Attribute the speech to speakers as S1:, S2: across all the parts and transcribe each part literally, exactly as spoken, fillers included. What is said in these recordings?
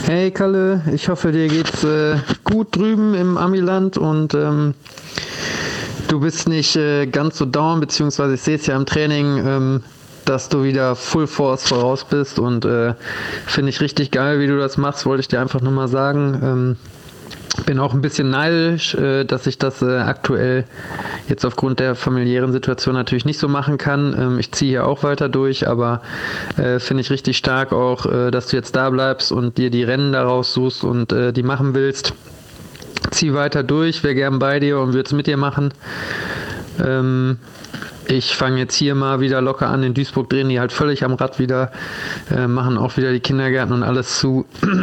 S1: Hey Kalle, ich hoffe dir geht's äh, gut drüben im Amiland und ähm, du bist nicht äh, ganz so down, beziehungsweise ich sehe es ja im Training, ähm, dass du wieder Full Force voraus bist und äh, finde ich richtig geil, wie du das machst, wollte ich dir einfach nur mal sagen. Ähm, bin auch ein bisschen neidisch, äh, dass ich das äh, aktuell jetzt aufgrund der familiären Situation natürlich nicht so machen kann. Ähm, ich ziehe hier auch weiter durch, aber äh, finde ich richtig stark auch, äh, dass du jetzt da bleibst und dir die Rennen daraus suchst und äh, die machen willst. Zieh weiter durch, wäre gern bei dir und würde es mit dir machen. Ähm, ich fange jetzt hier mal wieder locker an. In Duisburg drehen die halt völlig am Rad wieder, äh, machen auch wieder die Kindergärten und alles zu.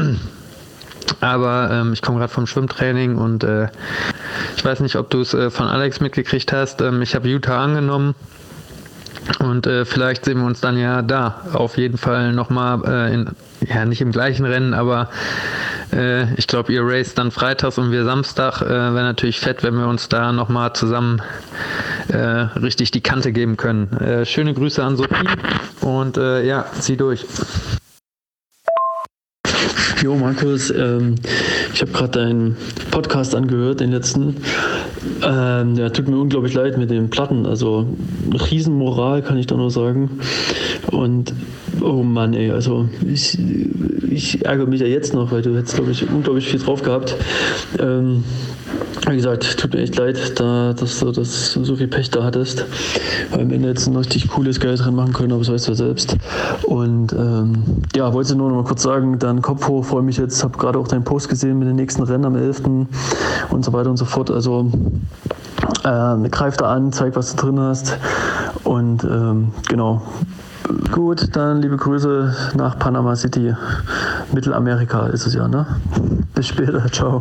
S1: Aber ähm, ich komme gerade vom Schwimmtraining und äh, ich weiß nicht, ob du es äh, von Alex mitgekriegt hast. Ähm, ich habe Utah angenommen und äh, vielleicht sehen wir uns dann ja da. Auf jeden Fall nochmal, äh, in, ja nicht im gleichen Rennen, aber äh, ich glaube, ihr race dann freitags und wir Samstag. Äh, Wäre natürlich fett, wenn wir uns da nochmal zusammen äh, richtig die Kante geben können. Äh, schöne Grüße an Sophie und äh, ja, zieh durch.
S2: Jo Markus, ähm, ich habe gerade deinen Podcast angehört, den letzten. Ähm, ja, tut mir unglaublich leid mit den Platten. Also Riesenmoral kann ich da nur sagen. Und oh Mann, ey, also ich, ich ärgere mich ja jetzt noch, weil du hättest, glaube ich, unglaublich viel drauf gehabt. Ähm, Wie gesagt, tut mir echt leid, da, dass du das so viel Pech da hattest. Weil am Ende jetzt ein richtig cooles Geld drin machen können, aber das weißt du ja selbst. Und ähm, ja, wollte nur noch mal kurz sagen, dann Kopf hoch, freue mich jetzt, habe gerade auch deinen Post gesehen mit den nächsten Rennen am elften und so weiter und so fort. Also äh, greif da an, zeig, was du drin hast. Und ähm, genau. Gut, dann liebe Grüße nach Panama City. Mittelamerika ist es ja, ne? Bis später, ciao.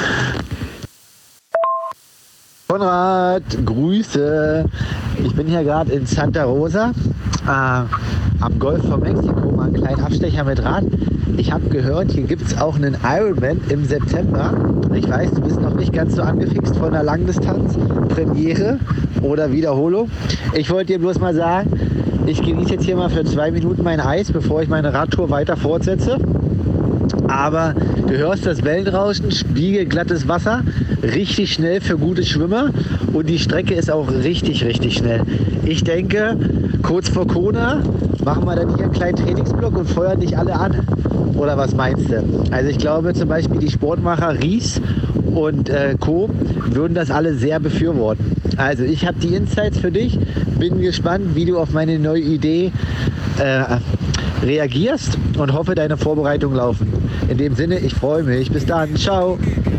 S3: Konrad, Grüße. Ich bin hier gerade in Santa Rosa äh, am Golf von Mexiko, mal einen kleinen Abstecher mit Rad. Ich habe gehört, hier gibt es auch einen Ironman im September. Ich weiß, du bist noch nicht ganz so angefixt von der Langdistanz, Premiere oder Wiederholung. Ich wollte dir bloß mal sagen, ich genieße jetzt hier mal für zwei Minuten mein Eis, bevor ich meine Radtour weiter fortsetze. Aber du hörst das Wellenrauschen, spiegelglattes Wasser, richtig schnell für gute Schwimmer und die Strecke ist auch richtig, richtig schnell. Ich denke, kurz vor Kona machen wir dann hier einen kleinen Trainingsblock und feuern dich alle an. Oder was meinst du? Also ich glaube zum Beispiel die Sportmacher Ries und äh, Co. würden das alle sehr befürworten. Also ich habe die Insights für dich, bin gespannt, wie du auf meine neue Idee äh, reagierst und hoffe, deine Vorbereitungen laufen. In dem Sinne, ich freue mich. Bis dann. Ciao.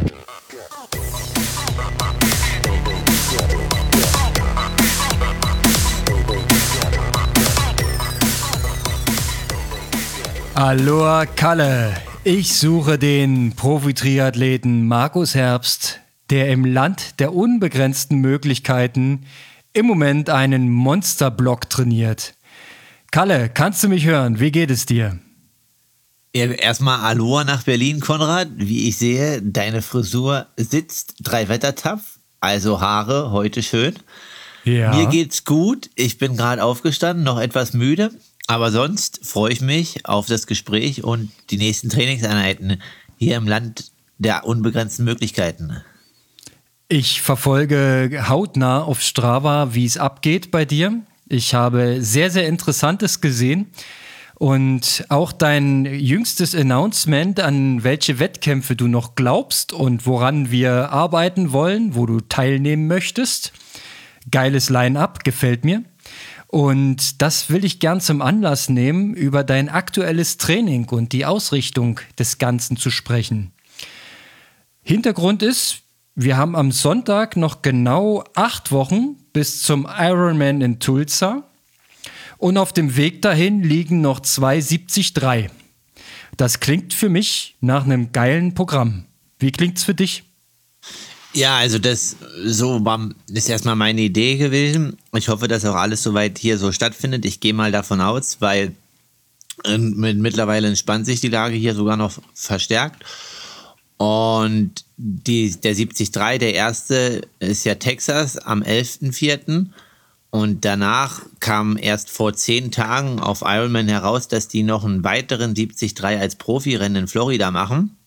S4: Aloha Kalle. Ich suche den Profi-Triathleten Markus Herbst, der im Land der unbegrenzten Möglichkeiten im Moment einen Monsterblock trainiert. Kalle, kannst du mich hören? Wie geht es dir?
S5: Ja, erstmal Aloha nach Berlin, Konrad. Wie ich sehe, deine Frisur sitzt drei Wettertapf, also Haare heute schön.
S4: Ja.
S5: Mir geht's gut. Ich bin gerade aufgestanden, noch etwas müde. Aber sonst freue ich mich auf das Gespräch und die nächsten Trainingseinheiten hier im Land der unbegrenzten Möglichkeiten.
S4: Ich verfolge hautnah auf Strava, wie es abgeht bei dir. Ich habe sehr, sehr Interessantes gesehen und auch dein jüngstes Announcement, an welche Wettkämpfe du noch glaubst und woran wir arbeiten wollen, wo du teilnehmen möchtest. Geiles Line-up, gefällt mir. Und das will ich gern zum Anlass nehmen, über dein aktuelles Training und die Ausrichtung des Ganzen zu sprechen. Hintergrund ist, wir haben am Sonntag noch genau acht Wochen bis zum Ironman in Tulsa und auf dem Weg dahin liegen noch zwei siebzig drei. Das klingt für mich nach einem geilen Programm. Wie klingt's für dich?
S5: Ja, also das so war, ist erstmal meine Idee gewesen. Ich hoffe, dass auch alles soweit hier so stattfindet. Ich gehe mal davon aus, weil äh, mit, mittlerweile entspannt sich die Lage hier sogar noch verstärkt. Und die, der siebzig drei, der erste, ist ja Texas am elften vierten Und danach kam erst vor zehn Tagen auf Ironman heraus, dass die noch einen weiteren siebzig Komma drei als Profirennen in Florida machen.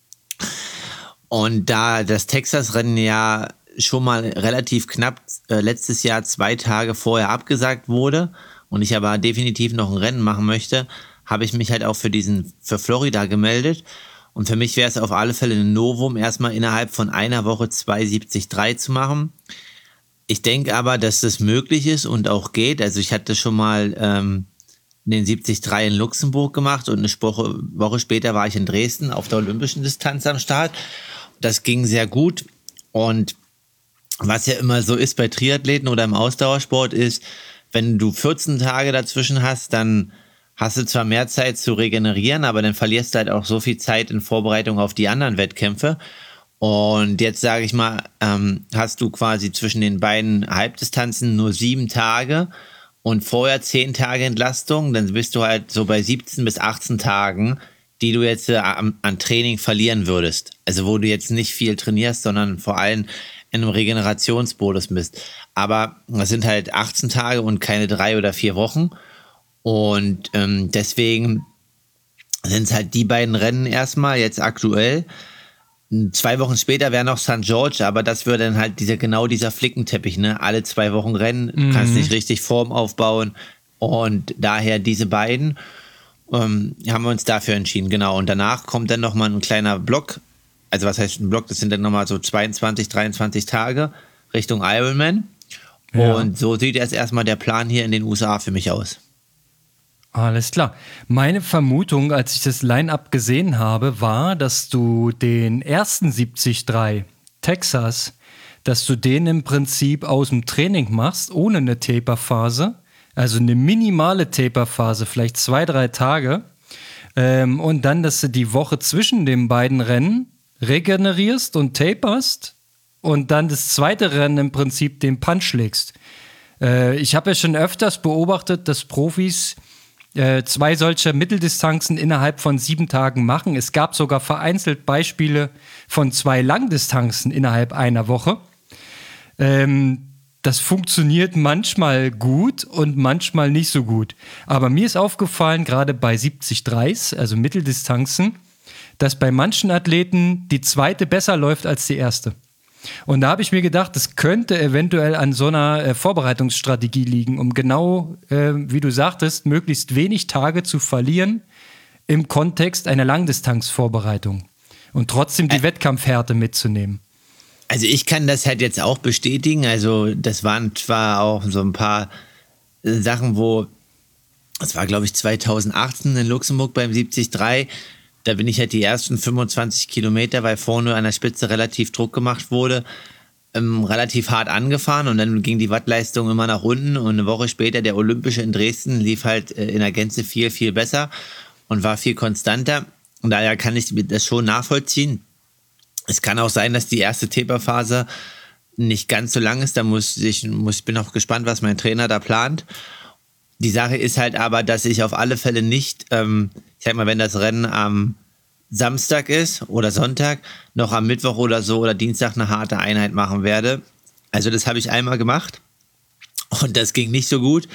S5: Und da das Texas-Rennen ja schon mal relativ knapp äh, letztes Jahr zwei Tage vorher abgesagt wurde und ich aber definitiv noch ein Rennen machen möchte, habe ich mich halt auch für diesen für Florida gemeldet. Und für mich wäre es auf alle Fälle ein Novum, erstmal innerhalb von einer Woche zwei siebzig Komma drei zu machen. Ich denke aber, dass das möglich ist und auch geht. Also ich hatte schon mal ähm, den siebzig Komma drei in Luxemburg gemacht und eine Woche, Woche später war ich in Dresden auf der olympischen Distanz am Start. Das ging sehr gut. Und was ja immer so ist bei Triathleten oder im Ausdauersport ist, wenn du vierzehn Tage dazwischen hast, dann hast du zwar mehr Zeit zu regenerieren, aber dann verlierst du halt auch so viel Zeit in Vorbereitung auf die anderen Wettkämpfe. Und jetzt sage ich mal, ähm, hast du quasi zwischen den beiden Halbdistanzen nur sieben Tage und vorher zehn Tage Entlastung, dann bist du halt so bei siebzehn bis achtzehn Tagen, die du jetzt äh, an, an Training verlieren würdest. Also wo du jetzt nicht viel trainierst, sondern vor allem in einem Regenerationsmodus bist. Aber das sind halt achtzehn Tage und keine drei oder vier Wochen. Und ähm, deswegen sind es halt die beiden Rennen erstmal jetzt aktuell. Zwei Wochen später wäre noch Sankt George, aber das würde dann halt dieser, genau dieser Flickenteppich, ne? Alle zwei Wochen rennen, du mhm. kannst nicht richtig Form aufbauen und daher diese beiden ähm, haben wir uns dafür entschieden, genau. Und danach kommt dann nochmal ein kleiner Block, also was heißt ein Block, das sind dann nochmal so zweiundzwanzig, dreiundzwanzig Tage Richtung Ironman ja. Und so sieht jetzt erstmal der Plan hier in den U S A für mich aus.
S4: Alles klar. Meine Vermutung, als ich das Line-Up gesehen habe, war, dass du den ersten siebzig Komma drei Texas, dass du den im Prinzip aus dem Training machst, ohne eine Taper-Phase, also eine minimale Taper-Phase, vielleicht zwei, drei Tage, ähm, und dann, dass du die Woche zwischen den beiden Rennen regenerierst und taperst und dann das zweite Rennen im Prinzip den Punch legst. Äh, ich habe ja schon öfters beobachtet, dass Profis zwei solcher Mitteldistanzen innerhalb von sieben Tagen machen. Es gab sogar vereinzelt Beispiele von zwei Langdistanzen innerhalb einer Woche. Ähm, das funktioniert manchmal gut und manchmal nicht so gut. Aber mir ist aufgefallen, gerade bei siebzig Komma drei, also Mitteldistanzen, dass bei manchen Athleten die zweite besser läuft als die erste. Und da habe ich mir gedacht, das könnte eventuell an so einer äh, Vorbereitungsstrategie liegen, um genau, äh, wie du sagtest, möglichst wenig Tage zu verlieren im Kontext einer Langdistanzvorbereitung und trotzdem die Ä- Wettkampfhärte mitzunehmen.
S5: Also ich kann das halt jetzt auch bestätigen, also das waren zwar auch so ein paar äh, Sachen, wo, das war glaube ich zweitausendachtzehn in Luxemburg beim siebzig Komma drei, da bin ich halt die ersten fünfundzwanzig Kilometer, weil vorne an der Spitze relativ Druck gemacht wurde, ähm, relativ hart angefahren und dann ging die Wattleistung immer nach unten und eine Woche später der Olympische in Dresden lief halt äh, in der Gänze viel, viel besser und war viel konstanter und daher kann ich das schon nachvollziehen. Es kann auch sein, dass die erste Taper-Phase nicht ganz so lang ist, da muss ich, muss, bin auch gespannt, was mein Trainer da plant. Die Sache ist halt aber, dass ich auf alle Fälle nicht, ähm, ich sag mal, wenn das Rennen am Samstag ist oder Sonntag, noch am Mittwoch oder so oder Dienstag eine harte Einheit machen werde. Also das habe ich einmal gemacht und das ging nicht so gut,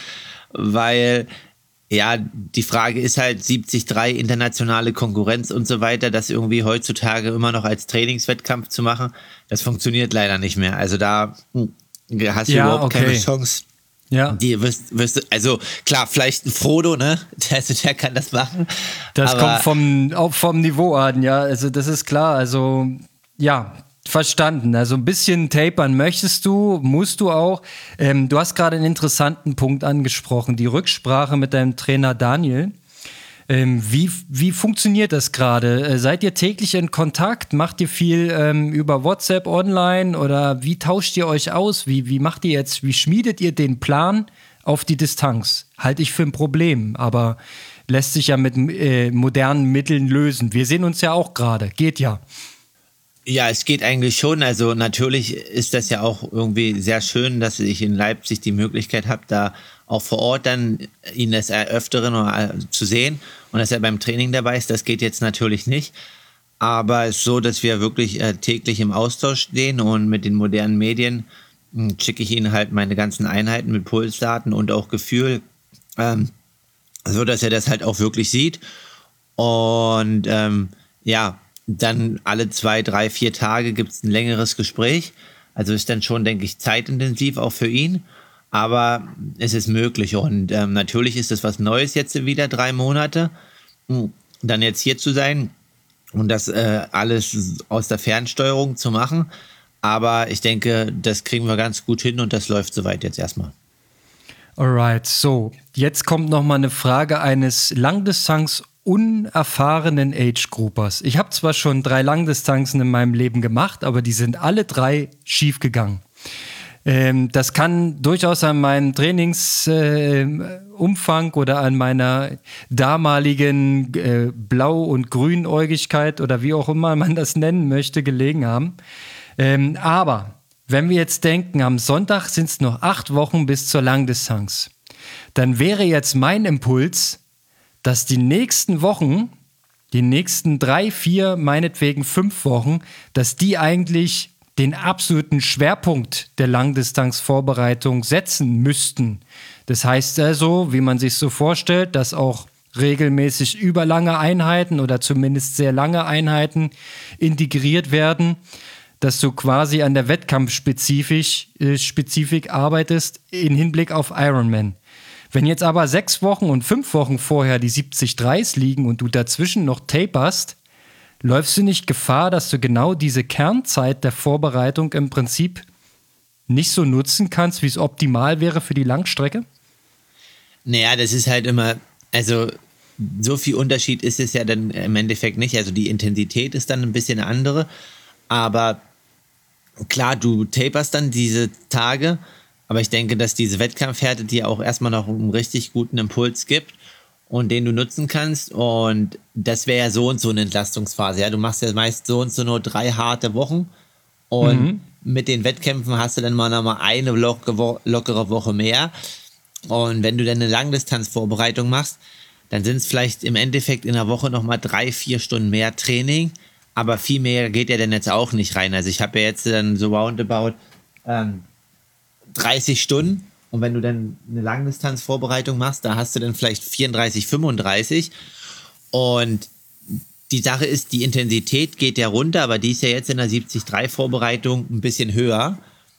S5: weil ja, die Frage ist halt siebzig Komma drei, internationale Konkurrenz und so weiter, das irgendwie heutzutage immer noch als Trainingswettkampf zu machen, das funktioniert leider nicht mehr. Also da hast du ja, überhaupt okay. keine Chance. Ja. Die wirst, wirst, also klar, vielleicht ein Frodo, ne? Der, der kann das machen.
S4: Das kommt vom, auch vom Niveau an, ja. Also das ist klar. Also ja, verstanden. Also ein bisschen tapern möchtest du, musst du auch. Ähm, du hast gerade einen interessanten Punkt angesprochen, die Rücksprache mit deinem Trainer Daniel. Ähm, wie, wie funktioniert das gerade? Äh, seid ihr täglich in Kontakt? Macht ihr viel ähm, über WhatsApp online oder wie tauscht ihr euch aus? Wie, wie macht ihr jetzt, wie schmiedet ihr den Plan auf die Distanz? Halte ich für ein Problem, aber lässt sich ja mit äh, modernen Mitteln lösen. Wir sehen uns ja auch gerade, geht ja.
S5: Ja, es geht eigentlich schon. Also natürlich ist das ja auch irgendwie sehr schön, dass ich in Leipzig die Möglichkeit habe, da auch vor Ort dann ihn des Öfteren zu sehen und dass er beim Training dabei ist. Das geht jetzt natürlich nicht. Aber es ist so, dass wir wirklich äh, täglich im Austausch stehen und mit den modernen Medien schicke ich ihnen halt meine ganzen Einheiten mit Pulsdaten und auch Gefühl, ähm, so dass er das halt auch wirklich sieht. Und ähm, ja, dann alle zwei, drei, vier Tage gibt es ein längeres Gespräch. Also ist dann schon, denke ich, zeitintensiv auch für ihn. Aber es ist möglich. Und ähm, natürlich ist es was Neues jetzt wieder, drei Monate. Dann jetzt hier zu sein und das äh, alles aus der Fernsteuerung zu machen. Aber ich denke, das kriegen wir ganz gut hin und das läuft soweit jetzt erstmal.
S4: Alright, so, jetzt kommt nochmal eine Frage eines Langdistanz unerfahrenen Age-Groupers. Ich habe zwar schon drei Langdistanzen in meinem Leben gemacht, aber die sind alle drei schief gegangen. Ähm, das kann durchaus an meinem Trainingsumfang äh, oder an meiner damaligen äh, Blau- und Grünäugigkeit oder wie auch immer man das nennen möchte, gelegen haben. Ähm, aber wenn wir jetzt denken, am Sonntag sind es noch acht Wochen bis zur Langdistanz, dann wäre jetzt mein Impuls, dass die nächsten Wochen, die nächsten drei, vier, meinetwegen fünf Wochen, dass die eigentlich den absoluten Schwerpunkt der Langdistanzvorbereitung setzen müssten. Das heißt also, wie man sich so vorstellt, dass auch regelmäßig überlange Einheiten oder zumindest sehr lange Einheiten integriert werden, dass du quasi an der Wettkampfspezifik äh, Spezifik arbeitest in Hinblick auf Ironman. Wenn jetzt aber sechs Wochen und fünf Wochen vorher die siebzig Drei's liegen und du dazwischen noch taperst, läufst du nicht Gefahr, dass du genau diese Kernzeit der Vorbereitung im Prinzip nicht so nutzen kannst, wie es optimal wäre für die Langstrecke?
S5: Naja, das ist halt immer, also so viel Unterschied ist es ja dann im Endeffekt nicht. Also die Intensität ist dann ein bisschen eine andere, aber klar, du taperst dann diese Tage, aber ich denke, dass diese Wettkampfhärte dir auch erstmal noch einen richtig guten Impuls gibt und den du nutzen kannst. Und das wäre ja so und so eine Entlastungsphase. Ja, du machst ja meist so und so nur drei harte Wochen und mhm. mit den Wettkämpfen hast du dann mal noch mal eine lockere Woche mehr. Und wenn du dann eine Langdistanzvorbereitung machst, dann sind es vielleicht im Endeffekt in der Woche noch mal drei, vier Stunden mehr Training. Aber viel mehr geht ja dann jetzt auch nicht rein. Also ich habe ja jetzt dann so roundabout ähm, dreißig Stunden. Und wenn du dann eine Langdistanzvorbereitung machst, da hast du dann vielleicht vierunddreißig, fünfunddreißig. Und die Sache ist, die Intensität geht ja runter, aber die ist ja jetzt in der siebzig drei Vorbereitung ein bisschen höher.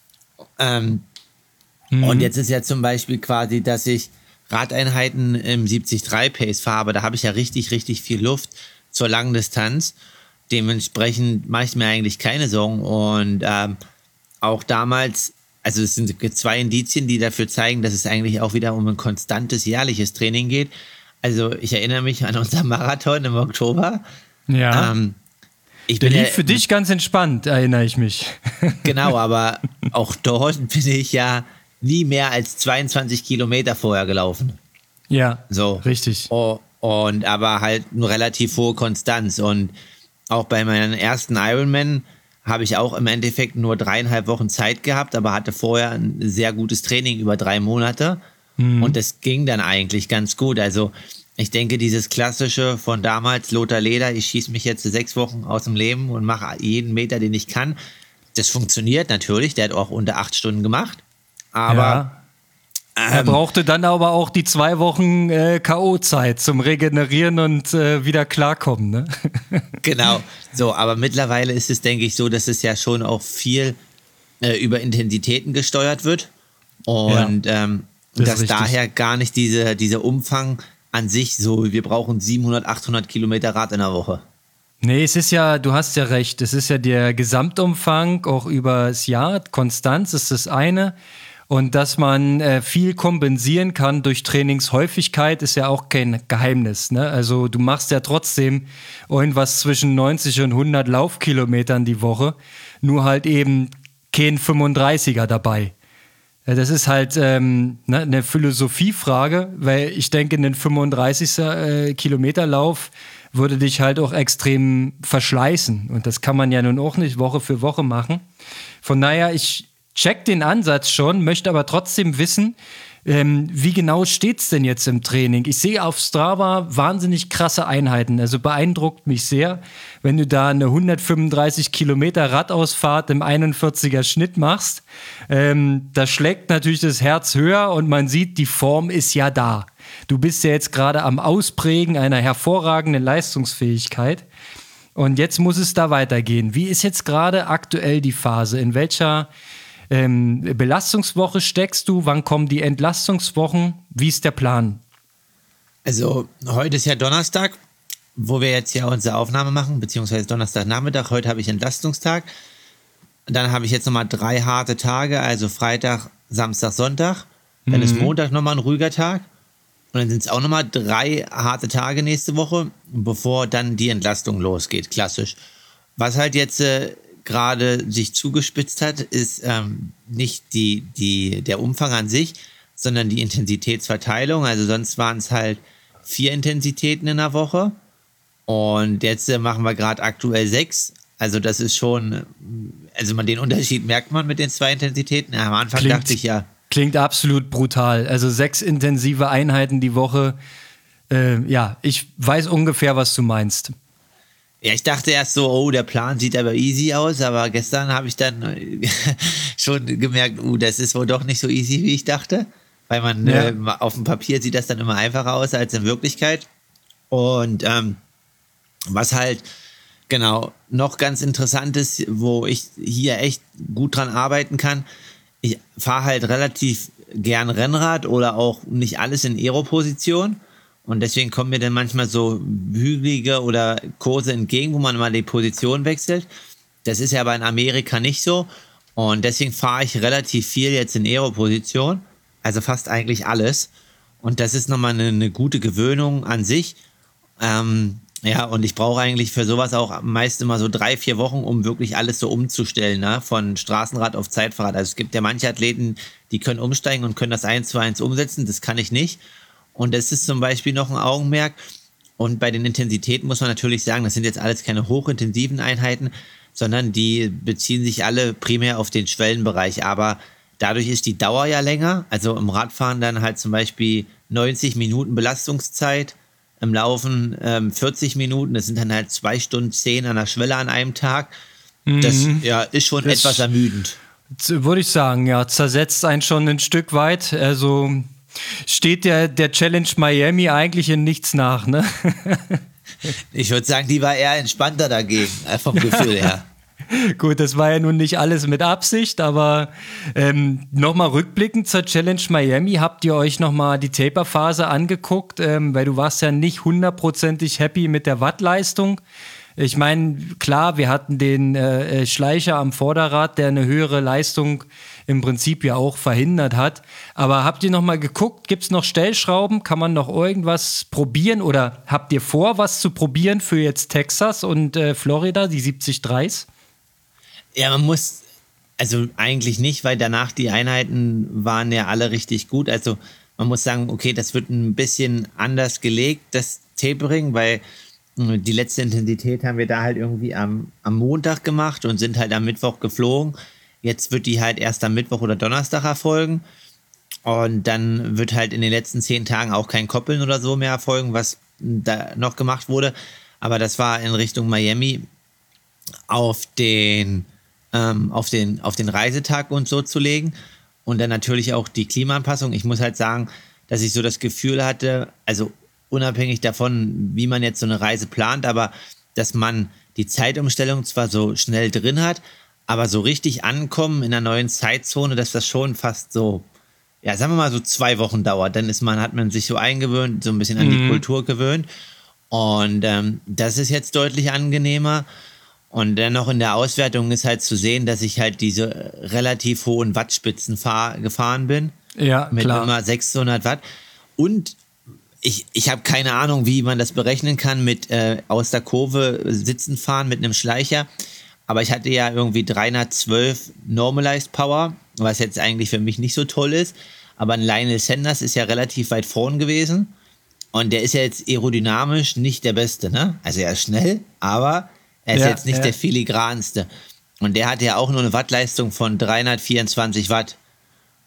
S5: Ähm, mhm. Und jetzt ist ja zum Beispiel quasi, dass ich Radeinheiten im siebzig drei Pace fahre, aber da habe ich ja richtig, richtig viel Luft zur Langdistanz. Dementsprechend mache ich mir eigentlich keine Sorgen. Und ähm, auch damals, also es sind zwei Indizien, die dafür zeigen, dass es eigentlich auch wieder um ein konstantes jährliches Training geht. Also ich erinnere mich an unseren Marathon im Oktober.
S4: Ja.
S5: Ähm, ich
S4: Der
S5: bin
S4: lief
S5: ja,
S4: für dich ganz entspannt, erinnere ich mich.
S5: Genau, aber auch dort bin ich ja nie mehr als zweiundzwanzig Kilometer vorher gelaufen.
S4: Ja,
S5: so.
S4: Richtig.
S5: Oh, und aber halt eine relativ hohe Konstanz. Und auch bei meinem ersten Ironman habe ich auch im Endeffekt nur dreieinhalb Wochen Zeit gehabt, aber hatte vorher ein sehr gutes Training über drei Monate. Mhm. Und das ging dann eigentlich ganz gut. Also ich denke, dieses Klassische von damals, Lothar Leder, ich schieße mich jetzt sechs Wochen aus dem Leben und mache jeden Meter, den ich kann. Das funktioniert natürlich. Der hat auch unter acht Stunden gemacht. Aber
S4: ja. Er
S5: ähm,
S4: brauchte dann aber auch die zwei Wochen äh, K O-Zeit zum Regenerieren und äh, wieder klarkommen, ne?
S5: Genau, so, aber mittlerweile ist es, denke ich, so, dass es ja schon auch viel äh, über Intensitäten gesteuert wird und ja, ähm, das dass daher gar nicht diese, dieser Umfang an sich so, wir brauchen siebenhundert, achthundert Kilometer Rad in der Woche.
S4: Nee, es ist ja, du hast ja recht, es ist ja der Gesamtumfang auch über das Jahr, Konstanz ist das eine. Und dass man äh, viel kompensieren kann durch Trainingshäufigkeit, ist ja auch kein Geheimnis, ne? Also du machst ja trotzdem irgendwas zwischen neunzig und hundert Laufkilometern die Woche, nur halt eben kein fünfunddreißiger dabei. Ja, das ist halt ähm, ne, eine Philosophiefrage, weil ich denke, ein fünfunddreißig äh, Kilometer Lauf würde dich halt auch extrem verschleißen. Und das kann man ja nun auch nicht Woche für Woche machen. Von daher, ich check den Ansatz schon, möchte aber trotzdem wissen, Ähm, wie genau steht's denn jetzt im Training? Ich sehe auf Strava wahnsinnig krasse Einheiten. Also beeindruckt mich sehr, wenn du da eine hundertfünfunddreißig Kilometer Radausfahrt im einundvierziger Schnitt machst. Ähm, da schlägt natürlich das Herz höher und man sieht, die Form ist ja da. Du bist ja jetzt gerade am Ausprägen einer hervorragenden Leistungsfähigkeit. Und jetzt muss es da weitergehen. Wie ist jetzt gerade aktuell die Phase? In welcher ähm, Belastungswoche steckst du? Wann kommen die Entlastungswochen? Wie ist der Plan?
S5: Also heute ist ja Donnerstag, wo wir jetzt ja unsere Aufnahme machen, beziehungsweise Donnerstagnachmittag. Heute habe ich Entlastungstag. Dann habe ich jetzt nochmal drei harte Tage, also Freitag, Samstag, Sonntag. Dann mhm. ist Montag nochmal ein ruhiger Tag. Und dann sind es auch nochmal drei harte Tage nächste Woche, bevor dann die Entlastung losgeht, klassisch. Was halt jetzt äh, gerade sich zugespitzt hat, ist ähm, nicht die, die, der Umfang an sich, sondern die Intensitätsverteilung. Also sonst waren es halt vier Intensitäten in der Woche. Und jetzt äh, machen wir gerade aktuell sechs. Also das ist schon, also man den Unterschied merkt man mit den zwei Intensitäten. Ja, am Anfang
S4: Klingt.
S5: dachte ich ja,
S4: Klingt absolut brutal. Also sechs intensive Einheiten die Woche. Äh, ja, ich weiß ungefähr, was du meinst.
S5: Ja, ich dachte erst so, oh, der Plan sieht aber easy aus, aber gestern habe ich dann schon gemerkt, uh, das ist wohl doch nicht so easy, wie ich dachte. Weil man ja. äh, auf dem Papier sieht das dann immer einfacher aus als in Wirklichkeit. Und ähm, was halt genau noch ganz interessant ist, wo ich hier echt gut dran arbeiten kann, ich fahre halt relativ gern Rennrad oder auch nicht alles in Aero-Position und deswegen kommen mir dann manchmal so hügelige oder Kurse entgegen, wo man mal die Position wechselt. Das ist ja aber in Amerika nicht so und deswegen fahre ich relativ viel jetzt in Aero-Position, also fast eigentlich alles und das ist nochmal eine, eine gute Gewöhnung an sich. Ähm, Ja, und ich brauche eigentlich für sowas auch meist immer so drei, vier Wochen, um wirklich alles so umzustellen, ne? Von Straßenrad auf Zeitfahrrad. Also es gibt ja manche Athleten, die können umsteigen und können das eins zu eins umsetzen. Das kann ich nicht. Und das ist zum Beispiel noch ein Augenmerk. Und bei den Intensitäten muss man natürlich sagen, das sind jetzt alles keine hochintensiven Einheiten, sondern die beziehen sich alle primär auf den Schwellenbereich. Aber dadurch ist die Dauer ja länger. Also im Radfahren dann halt zum Beispiel neunzig Minuten Belastungszeit, im Laufen ähm, vierzig Minuten, das sind dann halt zwei Stunden zehn an der Schwelle an einem Tag. Das mhm. ja, ist schon das etwas ermüdend.
S4: Würde ich sagen, ja, zersetzt einen schon ein Stück weit. Also steht der, der Challenge Miami eigentlich in nichts nach, ne?
S5: Ich würde sagen, die war eher entspannter dagegen, vom Gefühl her.
S4: Gut, das war ja nun nicht alles mit Absicht, aber ähm, nochmal rückblickend zur Challenge Miami, habt ihr euch nochmal die Taper-Phase angeguckt, ähm, weil du warst ja nicht hundertprozentig happy mit der Wattleistung. Ich meine, klar, wir hatten den äh, Schleicher am Vorderrad, der eine höhere Leistung im Prinzip ja auch verhindert hat. Aber habt ihr nochmal geguckt, gibt es noch Stellschrauben, kann man noch irgendwas probieren oder habt ihr vor, was zu probieren für jetzt Texas und äh, Florida, die siebzig Dreis?
S5: Ja, man muss, also eigentlich nicht, weil danach die Einheiten waren ja alle richtig gut. Also man muss sagen, okay, das wird ein bisschen anders gelegt, das Tapering, weil die letzte Intensität haben wir da halt irgendwie am, am Montag gemacht und sind halt am Mittwoch geflogen. Jetzt wird die halt erst am Mittwoch oder Donnerstag erfolgen. Und dann wird halt in den letzten zehn Tagen auch kein Koppeln oder so mehr erfolgen, was da noch gemacht wurde. Aber das war in Richtung Miami auf den ähm, auf den, auf den Reisetag und so zu legen. Und dann natürlich auch die Klimaanpassung. Ich muss halt sagen, dass ich so das Gefühl hatte, also unabhängig davon, wie man jetzt so eine Reise plant, aber dass man die Zeitumstellung zwar so schnell drin hat, aber so richtig ankommen in einer neuen Zeitzone, dass das schon fast so, ja, sagen wir mal so zwei Wochen dauert. Dann ist man, hat man sich so eingewöhnt, so ein bisschen an die mhm. Kultur gewöhnt. Und ähm, das ist jetzt deutlich angenehmer. Und dennoch in der Auswertung ist halt zu sehen, dass ich halt diese relativ hohen Wattspitzen fahr, gefahren bin.
S4: Ja,
S5: mit
S4: klar.
S5: immer sechshundert Watt. Und ich, ich habe keine Ahnung, wie man das berechnen kann mit äh, aus der Kurve sitzen fahren mit einem Schleicher. Aber ich hatte ja irgendwie dreihundertzwölf Normalized Power, was jetzt eigentlich für mich nicht so toll ist. Aber ein Lionel Sanders ist ja relativ weit vorn gewesen. Und der ist ja jetzt aerodynamisch nicht der Beste, ne? Also er ist schnell, aber er ist ja, jetzt nicht ja. der filigranste. Und der hatte ja auch nur eine Wattleistung von dreihundertvierundzwanzig Watt.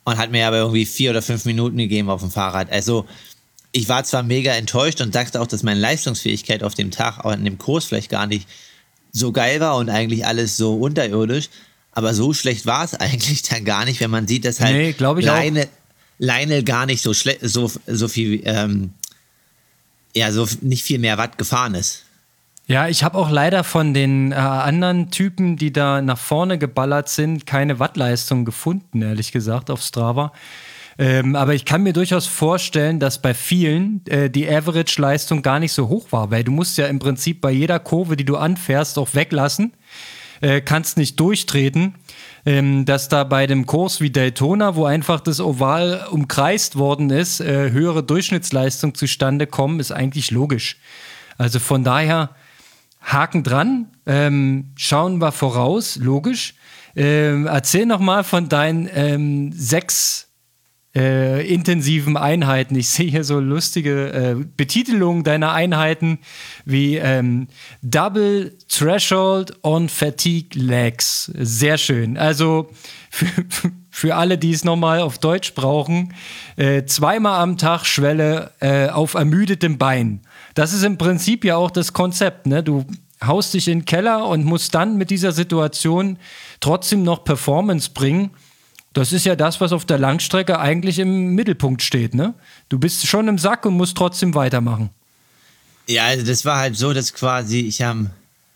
S5: und hat mir aber irgendwie vier oder fünf Minuten gegeben auf dem Fahrrad. Also ich war zwar mega enttäuscht und sagte auch, dass meine Leistungsfähigkeit auf dem Tag, auch in dem Kurs vielleicht gar nicht so geil war und eigentlich alles so unterirdisch, aber so schlecht war es eigentlich dann gar nicht, wenn man sieht, dass halt
S4: nee, glaub ich
S5: Leine,
S4: auch.
S5: Leine gar nicht so schlecht, so, so viel, ähm, ja, so nicht viel mehr Watt gefahren ist.
S4: Ja, ich habe auch leider von den äh, anderen Typen, die da nach vorne geballert sind, keine Wattleistung gefunden, ehrlich gesagt, auf Strava. Ähm, aber ich kann mir durchaus vorstellen, dass bei vielen äh, die Average-Leistung gar nicht so hoch war, weil du musst ja im Prinzip bei jeder Kurve, die du anfährst, auch weglassen, äh, kannst nicht durchtreten. Ähm, dass da bei dem Kurs wie Daytona, wo einfach das Oval umkreist worden ist, äh, höhere Durchschnittsleistung zustande kommen, ist eigentlich logisch. Also von daher Haken dran, ähm, schauen wir voraus, logisch. Ähm, erzähl noch mal von deinen ähm, sechs Äh, intensiven Einheiten. Ich sehe hier so lustige äh, Betitelungen deiner Einheiten wie ähm, Double Threshold on Fatigue Legs. Sehr schön. Also für, für alle, die es nochmal auf Deutsch brauchen, äh, zweimal am Tag Schwelle äh, auf ermüdetem Bein. Das ist im Prinzip ja auch das Konzept, ne? Du haust dich in den Keller und musst dann mit dieser Situation trotzdem noch Performance bringen. Das ist ja das, was auf der Langstrecke eigentlich im Mittelpunkt steht, ne? Du bist schon im Sack und musst trotzdem weitermachen.
S5: Ja, also das war halt so, dass quasi ich am,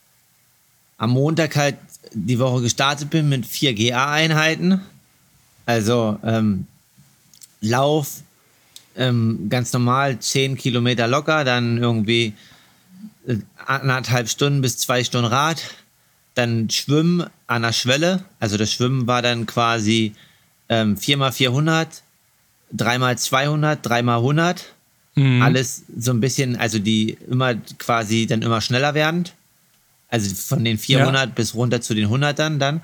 S5: am Montag halt die Woche gestartet bin mit vier G A-Einheiten. Also ähm, Lauf, ähm, ganz normal, zehn Kilometer locker, dann irgendwie äh, anderthalb Stunden bis zwei Stunden Rad, dann Schwimmen an der Schwelle. Also das Schwimmen war dann quasi ähm, vier mal vierhundert, drei mal zweihundert, drei mal hundert. Mhm. Alles so ein bisschen, also die immer quasi dann immer schneller werdend. Also von den vierhundert ja. bis runter zu den hundert dann.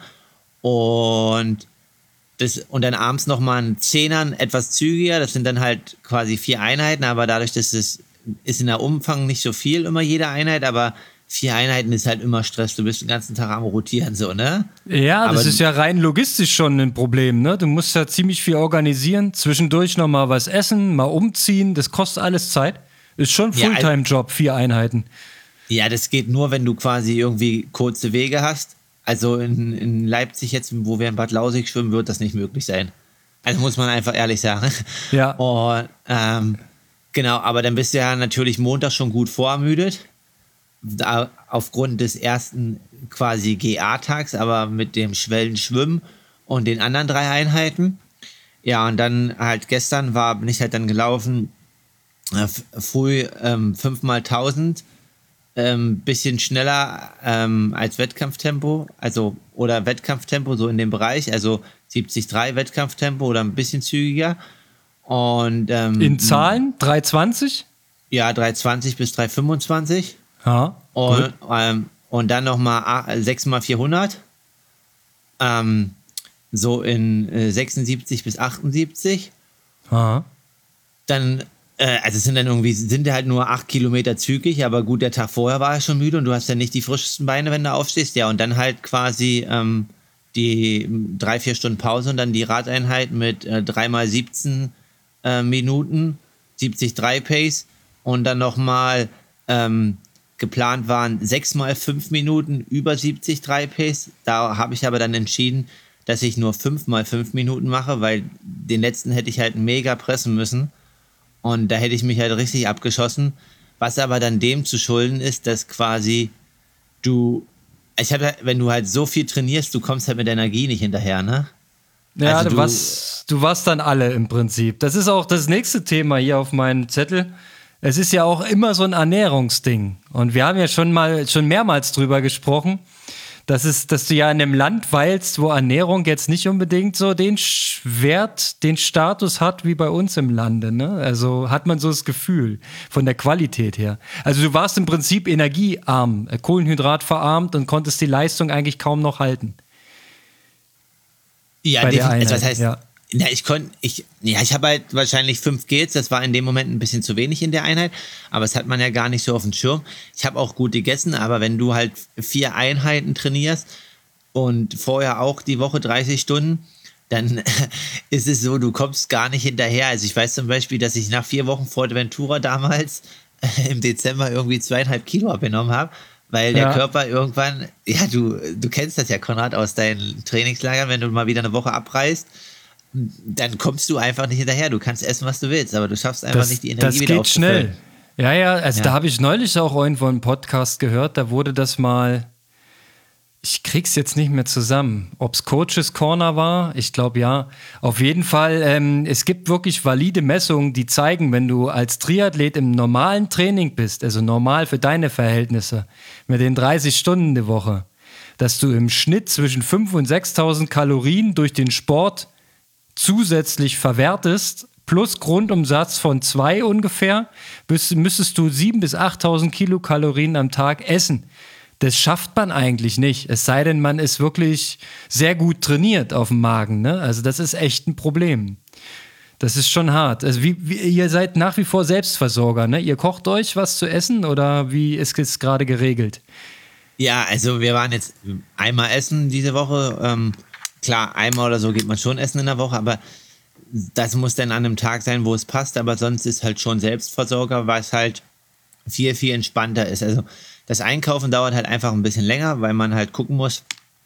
S5: Und, das, und dann abends nochmal ein Zehnern etwas zügiger. Das sind dann halt quasi vier Einheiten, aber dadurch, dass es ist in der Umfang nicht so viel immer jede Einheit, aber vier Einheiten ist halt immer Stress. Du bist den ganzen Tag am Rotieren, so, ne?
S4: Ja,
S5: aber
S4: das ist ja rein logistisch schon ein Problem, ne? Du musst ja ziemlich viel organisieren, zwischendurch nochmal was essen, mal umziehen, das kostet alles Zeit. Ist schon ein Fulltime-Job, vier Einheiten.
S5: Ja, das geht nur, wenn du quasi irgendwie kurze Wege hast. Also in, in Leipzig jetzt, wo wir in Bad Lausig schwimmen, wird das nicht möglich sein. Also muss man einfach ehrlich sagen.
S4: Ja.
S5: Und, ähm, genau, aber dann bist du ja natürlich Montag schon gut vorermüdet. Da, aufgrund des ersten quasi G A-Tags, aber mit dem Schwellenschwimmen und den anderen drei Einheiten. Ja, und dann halt gestern war, bin ich halt dann gelaufen, äh, früh ähm, fünf mal tausend, ähm, bisschen schneller ähm, als Wettkampftempo, also oder Wettkampftempo so in dem Bereich, also siebzig Komma drei Wettkampftempo oder ein bisschen zügiger. Und ähm,
S4: in Zahlen drei zwanzig?
S5: Ja, drei zwanzig bis drei fünfundzwanzig.
S4: Ja,
S5: und, ähm, und dann nochmal sechs mal vierhundert. Ähm, so in äh, sechsundsiebzig bis achtundsiebzig.
S4: Aha.
S5: Dann, äh, also es sind dann irgendwie, sind halt nur acht Kilometer zügig, aber gut, der Tag vorher war ja schon müde und du hast ja nicht die frischesten Beine, wenn du aufstehst. Ja, und dann halt quasi ähm, die drei, vier Stunden Pause und dann die Radeinheit mit äh, drei mal siebzehn äh, Minuten, siebzig Komma drei Pace und dann nochmal ähm, geplant waren sechs mal fünf Minuten über siebzig Komma drei Pace. Da habe ich aber dann entschieden, dass ich nur fünf mal fünf Minuten mache, weil den letzten hätte ich halt mega pressen müssen. Und da hätte ich mich halt richtig abgeschossen. Was aber dann dem zu schulden ist, dass quasi du, ich habe, wenn du halt so viel trainierst, du kommst halt mit der Energie nicht hinterher, ne?
S4: Ja,
S5: also
S4: du,
S5: du,
S4: warst, du warst dann alle im Prinzip. Das ist auch das nächste Thema hier auf meinem Zettel. Es ist ja auch immer so ein Ernährungsding. Und wir haben ja schon mal, schon mehrmals drüber gesprochen, dass, es, dass du ja in einem Land weilst, wo Ernährung jetzt nicht unbedingt so den Wert, den Status hat wie bei uns im Lande. Ne? Also hat man so das Gefühl von der Qualität her. Also du warst im Prinzip energiearm, kohlenhydratverarmt und konntest die Leistung eigentlich kaum noch halten.
S5: Ja,
S4: bei der
S5: definitiv. Was heißt,
S4: ja.
S5: Ja, ich konnte, ich, ja, ich habe halt wahrscheinlich fünf Gels, das war in dem Moment ein bisschen zu wenig in der Einheit, aber das hat man ja gar nicht so auf dem Schirm. Ich habe auch gut gegessen, aber wenn du halt vier Einheiten trainierst und vorher auch die Woche dreißig Stunden, dann ist es so, du kommst gar nicht hinterher. Also ich weiß zum Beispiel, dass ich nach vier Wochen Fuerteventura damals äh, im Dezember irgendwie zweieinhalb Kilo abgenommen habe, weil der
S4: Ja.
S5: Körper irgendwann, ja, du, du kennst das ja, Konrad, aus deinen Trainingslagern, wenn du mal wieder eine Woche abreist, dann kommst du einfach nicht hinterher. Du kannst essen, was du willst, aber du schaffst einfach
S4: Das,
S5: nicht die Energie
S4: das
S5: wieder
S4: geht schnell.
S5: aufzufüllen.
S4: Ja, ja, also
S5: Ja.
S4: da habe ich neulich auch irgendwo einen Podcast gehört, da wurde das mal, ich krieg's jetzt nicht mehr zusammen, ob's Coaches Corner war, ich glaube ja. Auf jeden Fall, ähm, es gibt wirklich valide Messungen, die zeigen, wenn du als Triathlet im normalen Training bist, also normal für deine Verhältnisse, mit den dreißig Stunden die Woche, dass du im Schnitt zwischen fünftausend und sechstausend Kalorien durch den Sport zusätzlich verwertest, plus Grundumsatz von zwei ungefähr, müsst- müsstest du siebentausend bis achttausend Kilokalorien am Tag essen. Das schafft man eigentlich nicht, es sei denn, man ist wirklich sehr gut trainiert auf dem Magen. Ne? Also das ist echt ein Problem. Das ist schon hart. Also wie, wie, ihr seid nach wie vor Selbstversorger, ne? Ihr kocht euch was zu essen oder wie ist es gerade geregelt?
S5: Ja, also wir waren jetzt einmal essen diese Woche. Ähm, klar, einmal oder so geht man schon essen in der Woche, aber das muss dann an einem Tag sein, wo es passt. Aber sonst ist halt schon Selbstversorger, was halt viel, viel entspannter ist. Also das Einkaufen dauert halt einfach ein bisschen länger, weil man halt gucken muss,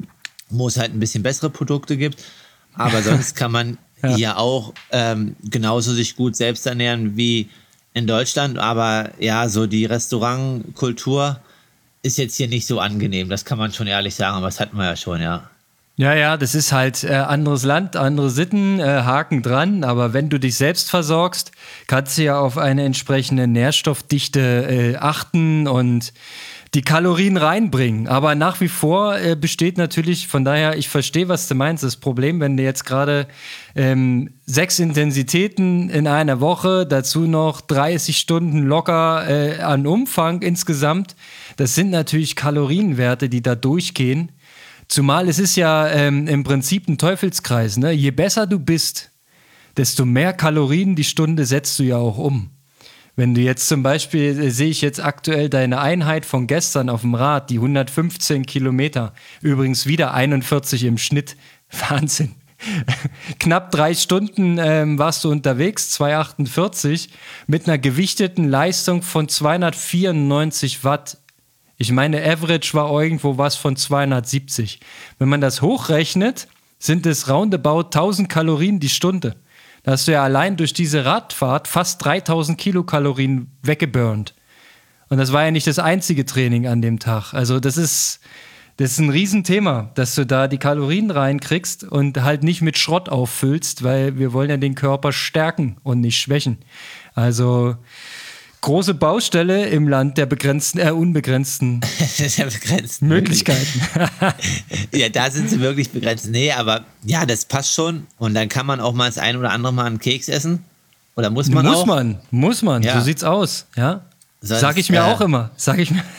S5: wo es halt ein bisschen bessere Produkte gibt. Aber sonst kann man
S4: Ja.
S5: hier auch ähm, genauso sich gut selbst ernähren wie in Deutschland. Aber ja, so die Restaurantkultur ist jetzt hier nicht so angenehm. Das kann man schon ehrlich sagen, aber das hatten wir ja schon, ja.
S4: Ja, ja, das ist halt äh, anderes Land, andere Sitten, äh, Haken dran. Aber wenn du dich selbst versorgst, kannst du ja auf eine entsprechende Nährstoffdichte äh, achten und die Kalorien reinbringen. Aber nach wie vor äh, besteht natürlich, von daher, ich verstehe, was du meinst, das Problem, wenn du jetzt gerade ähm, sechs Intensitäten in einer Woche, dazu noch dreißig Stunden locker äh, an Umfang insgesamt, das sind natürlich Kalorienwerte, die da durchgehen. Zumal es ist ja ähm, im Prinzip ein Teufelskreis. Ne? Je besser du bist, desto mehr Kalorien die Stunde setzt du ja auch um. Wenn du jetzt zum Beispiel, äh, sehe ich jetzt aktuell deine Einheit von gestern auf dem Rad, die hundertfünfzehn Kilometer, übrigens wieder einundvierzig im Schnitt, Wahnsinn. Knapp drei Stunden ähm, warst du unterwegs, zweihundertachtundvierzig, mit einer gewichteten Leistung von zweihundertvierundneunzig Watt. Ich meine, Average war irgendwo was von zweihundertsiebzig. Wenn man das hochrechnet, sind es roundabout tausend Kalorien die Stunde. Da hast du ja allein durch diese Radfahrt fast dreitausend Kilokalorien weggeburnt. Und das war ja nicht das einzige Training an dem Tag. Also das ist, das ist ein Riesenthema, dass du da die Kalorien reinkriegst und halt nicht mit Schrott auffüllst, weil wir wollen ja den Körper stärken und nicht schwächen. Also große Baustelle im Land der begrenzten, äh, unbegrenzten
S5: Der begrenzten
S4: Möglichkeiten.
S5: Ja, da sind sie wirklich begrenzt. Nee, aber ja, das passt schon. Und dann kann man auch mal das ein oder andere Mal einen Keks essen. Oder muss man
S4: muss
S5: auch?
S4: man, muss man.
S5: Ja.
S4: So sieht's aus. Ja?
S5: Sonst,
S4: Sag ich mir
S5: äh,
S4: auch immer. Sag ich mir.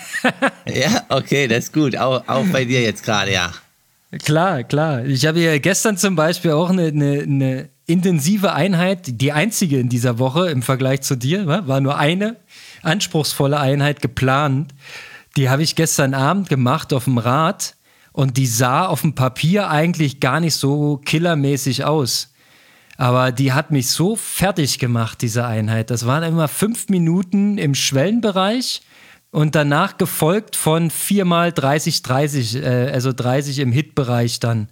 S5: Ja, okay, das ist gut. Auch, auch bei dir jetzt gerade, ja.
S4: Klar, klar. Ich habe ja gestern zum Beispiel auch eine, eine, eine intensive Einheit, die einzige in dieser Woche im Vergleich zu dir, wa? War nur eine anspruchsvolle Einheit geplant. Die habe ich gestern Abend gemacht auf dem Rad und die sah auf dem Papier eigentlich gar nicht so killermäßig aus. Aber die hat mich so fertig gemacht, diese Einheit. Das waren immer fünf Minuten im Schwellenbereich und danach gefolgt von viermal dreißig dreißig, äh, also dreißig im Hit-Bereich dann.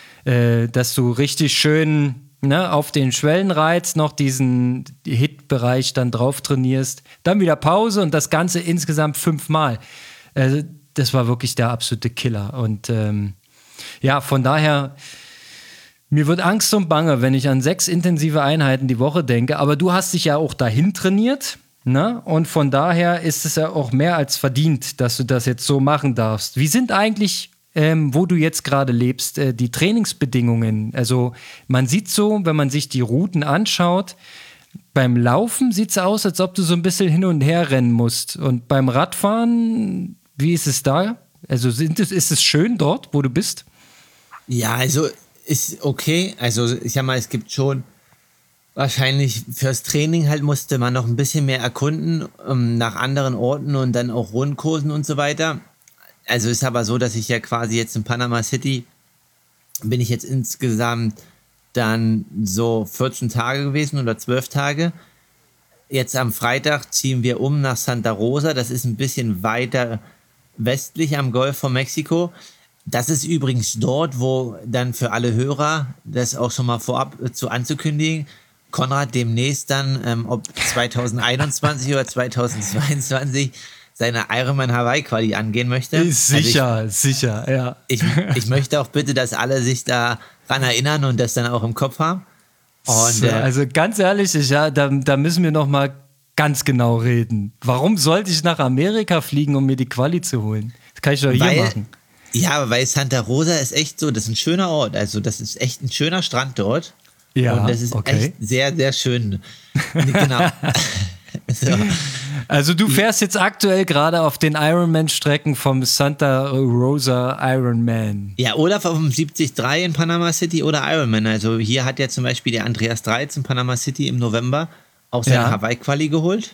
S4: Äh, dass du richtig schön, ne, auf den Schwellenreiz noch diesen Hit-Bereich dann drauf trainierst. Dann wieder Pause und das Ganze insgesamt fünfmal. Also das war wirklich der absolute Killer. Und ähm, ja, von daher, mir wird Angst und Bange, wenn ich an sechs intensive Einheiten die Woche denke. Aber du hast dich ja auch dahin trainiert. Ne? Und von daher ist es ja auch mehr als verdient, dass du das jetzt so machen darfst. Wie sind eigentlich, ähm, wo du jetzt gerade lebst, äh, die Trainingsbedingungen? Also man sieht so, wenn man sich die Routen anschaut, beim Laufen sieht es aus, als ob du so ein bisschen hin und her rennen musst. Und beim Radfahren, wie ist es da? Also sind es, ist es schön dort, wo du bist?
S5: Ja, also ist okay. Also ich sag mal, es gibt schon wahrscheinlich fürs Training halt musste man noch ein bisschen mehr erkunden, um, nach anderen Orten und dann auch Rundkursen und so weiter. Also ist aber so, dass ich ja quasi jetzt in Panama City bin ich jetzt insgesamt dann so vierzehn Tage gewesen oder zwölf Tage. Jetzt am Freitag ziehen wir um nach Santa Rosa. Das ist ein bisschen weiter westlich am Golf von Mexiko. Das ist übrigens dort, wo dann für alle Hörer, das auch schon mal vorab zu anzukündigen, Konrad demnächst dann, ähm, ob zwanzig einundzwanzig oder zwanzig zweiundzwanzig, seine Ironman Hawaii Quali angehen möchte.
S4: Sicher,
S5: also ich,
S4: sicher, ja.
S5: Ich, ich möchte auch bitte, dass alle sich daran erinnern und das dann auch im Kopf haben. Und, äh,
S4: also ganz ehrlich, ich, ja, da, da müssen wir noch mal ganz genau reden. Warum sollte ich nach Amerika fliegen, um mir die Quali zu holen? Das kann ich doch hier
S5: weil,
S4: machen.
S5: Ja, aber weil Santa Rosa ist echt so, das ist ein schöner Ort. Also das ist echt ein schöner Strand dort.
S4: Ja,
S5: und das ist
S4: okay.
S5: echt sehr, sehr schön. Genau. So.
S4: Also du fährst jetzt aktuell gerade auf den Ironman-Strecken vom Santa Rosa Ironman.
S5: Ja, oder vom siebzig drei in Panama City oder Ironman. Also hier hat ja zum Beispiel der Andreas Dreiz in Panama City im November auch seine
S4: Ja.
S5: Hawaii-Quali geholt.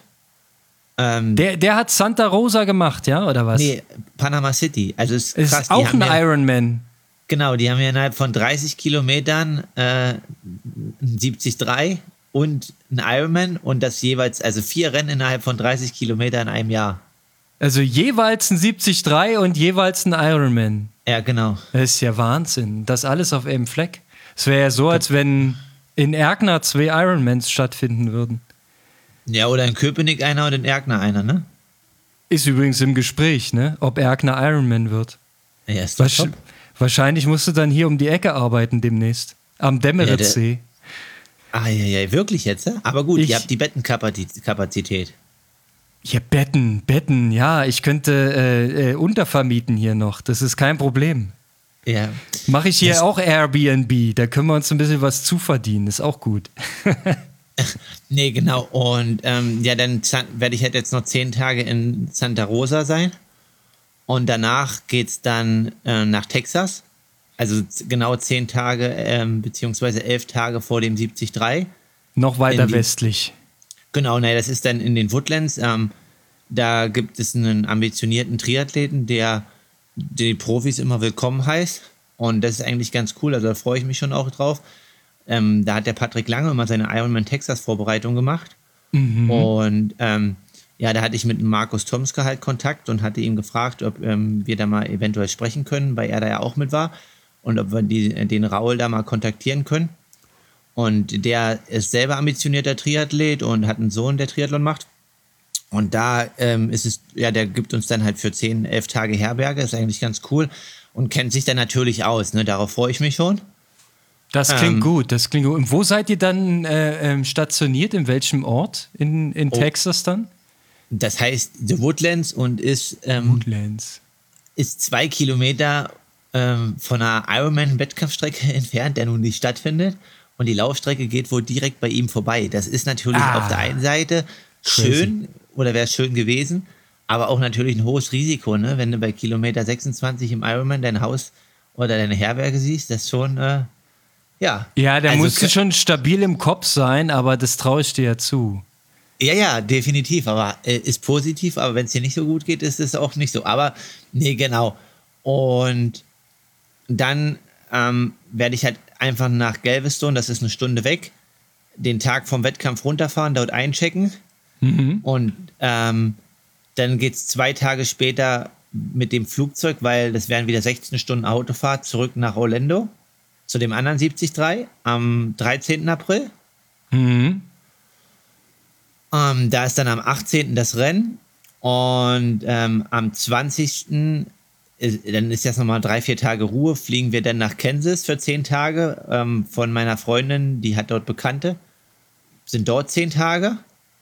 S5: Ähm,
S4: Der, der hat Santa Rosa gemacht, ja, oder was?
S5: nee, Panama City. Also es ist
S4: Es
S5: krass.
S4: ist
S5: die
S4: auch
S5: haben
S4: ein
S5: ja,
S4: Ironman.
S5: Genau, die haben ja innerhalb von dreißig Kilometern äh, ein siebzig drei und ein Ironman und das jeweils, also vier Rennen innerhalb von dreißig Kilometern in einem Jahr.
S4: Also jeweils ein siebzig drei und jeweils ein Ironman.
S5: Ja, genau.
S4: Das ist ja Wahnsinn. Das alles auf einem Fleck. Es wäre ja so, als wenn in Erkner zwei Ironmans stattfinden würden.
S5: Ja, oder in Köpenick einer und in Erkner einer, ne?
S4: Ist übrigens im Gespräch, ne? Ob Erkner Ironman wird.
S5: Ja, ist doch
S4: Wasch-
S5: top.
S4: Wahrscheinlich musst du dann hier um die Ecke arbeiten demnächst. Am Demmeritzsee.
S5: Ah, ja, ja, wirklich jetzt, ne? Aber gut,
S4: Ich-
S5: ihr habt die Bettenkapazität.
S4: Ja, Betten, Betten, ja. Ich könnte äh, äh, untervermieten hier noch. Das ist kein Problem.
S5: Ja.
S4: Mache ich hier
S5: Das-
S4: auch Airbnb. Da können wir uns ein bisschen was zuverdienen. Ist auch gut.
S5: Nee, genau. Und ähm, ja, dann zan- werde ich halt jetzt noch zehn Tage in Santa Rosa sein. Und danach geht's dann äh, nach Texas. Also z- genau zehn Tage, ähm, beziehungsweise elf Tage vor dem siebzig drei.
S4: Noch weiter
S5: In die-
S4: westlich.
S5: Genau, ne, das ist dann in den Woodlands. Ähm, da gibt es einen ambitionierten Triathleten, der die Profis immer willkommen heißt. Und das ist eigentlich ganz cool. Also da freue ich mich schon auch drauf. Ähm, da hat der Patrick Lange immer seine Ironman Texas Vorbereitung gemacht. Und ähm, ja, da hatte ich mit Markus Tomske halt Kontakt und hatte ihn gefragt, ob ähm, wir da mal eventuell sprechen können, weil er da ja auch mit war. Und ob wir die, den Raul da mal kontaktieren können. Und der ist selber ambitionierter Triathlet und hat einen Sohn, der Triathlon macht. Und da ähm, ist es, ja, der gibt uns dann halt für zehn, elf Tage Herberge, ist eigentlich ganz cool und kennt sich dann natürlich aus, ne? Darauf freue ich mich schon.
S4: Das klingt
S5: Ähm,
S4: gut, das klingt gut. Und wo seid ihr dann äh, ähm, stationiert? In welchem Ort? In, in
S5: Oh.
S4: Texas dann?
S5: Das heißt The Woodlands und ist, ähm,
S4: Woodlands.
S5: ist zwei Kilometer ähm, von einer Ironman-Wettkampfstrecke entfernt, der nun nicht stattfindet. Und die Laufstrecke geht wohl direkt bei ihm vorbei. Das ist natürlich
S4: Ah.
S5: auf der einen Seite schön oder wäre schön gewesen, aber auch natürlich ein hohes Risiko, ne? Wenn du bei Kilometer sechsundzwanzig im Ironman dein Haus oder deine Herberge siehst, das ist schon, äh, ja.
S4: Ja, da
S5: Also
S4: musst du
S5: kö-
S4: schon stabil im Kopf sein, aber das traue ich dir ja zu.
S5: Ja, ja, definitiv, aber äh, ist positiv, aber wenn es dir nicht so gut geht, ist es auch nicht so. Aber nee, genau. Und dann ähm, werde ich halt einfach nach Galveston, das ist eine Stunde weg, den Tag vom Wettkampf runterfahren, dort einchecken. Und ähm, dann geht es zwei Tage später mit dem Flugzeug, weil das wären wieder sechzehn Stunden Autofahrt, zurück nach Orlando zu dem anderen siebzig drei am dreizehnten April.
S4: Mhm.
S5: Ähm, da ist dann am achtzehnten das Rennen und ähm, am zwanzigsten Ist, dann ist jetzt nochmal drei, vier Tage Ruhe, fliegen wir dann nach Kansas für zehn Tage ähm, von meiner Freundin, die hat dort Bekannte, sind dort zehn Tage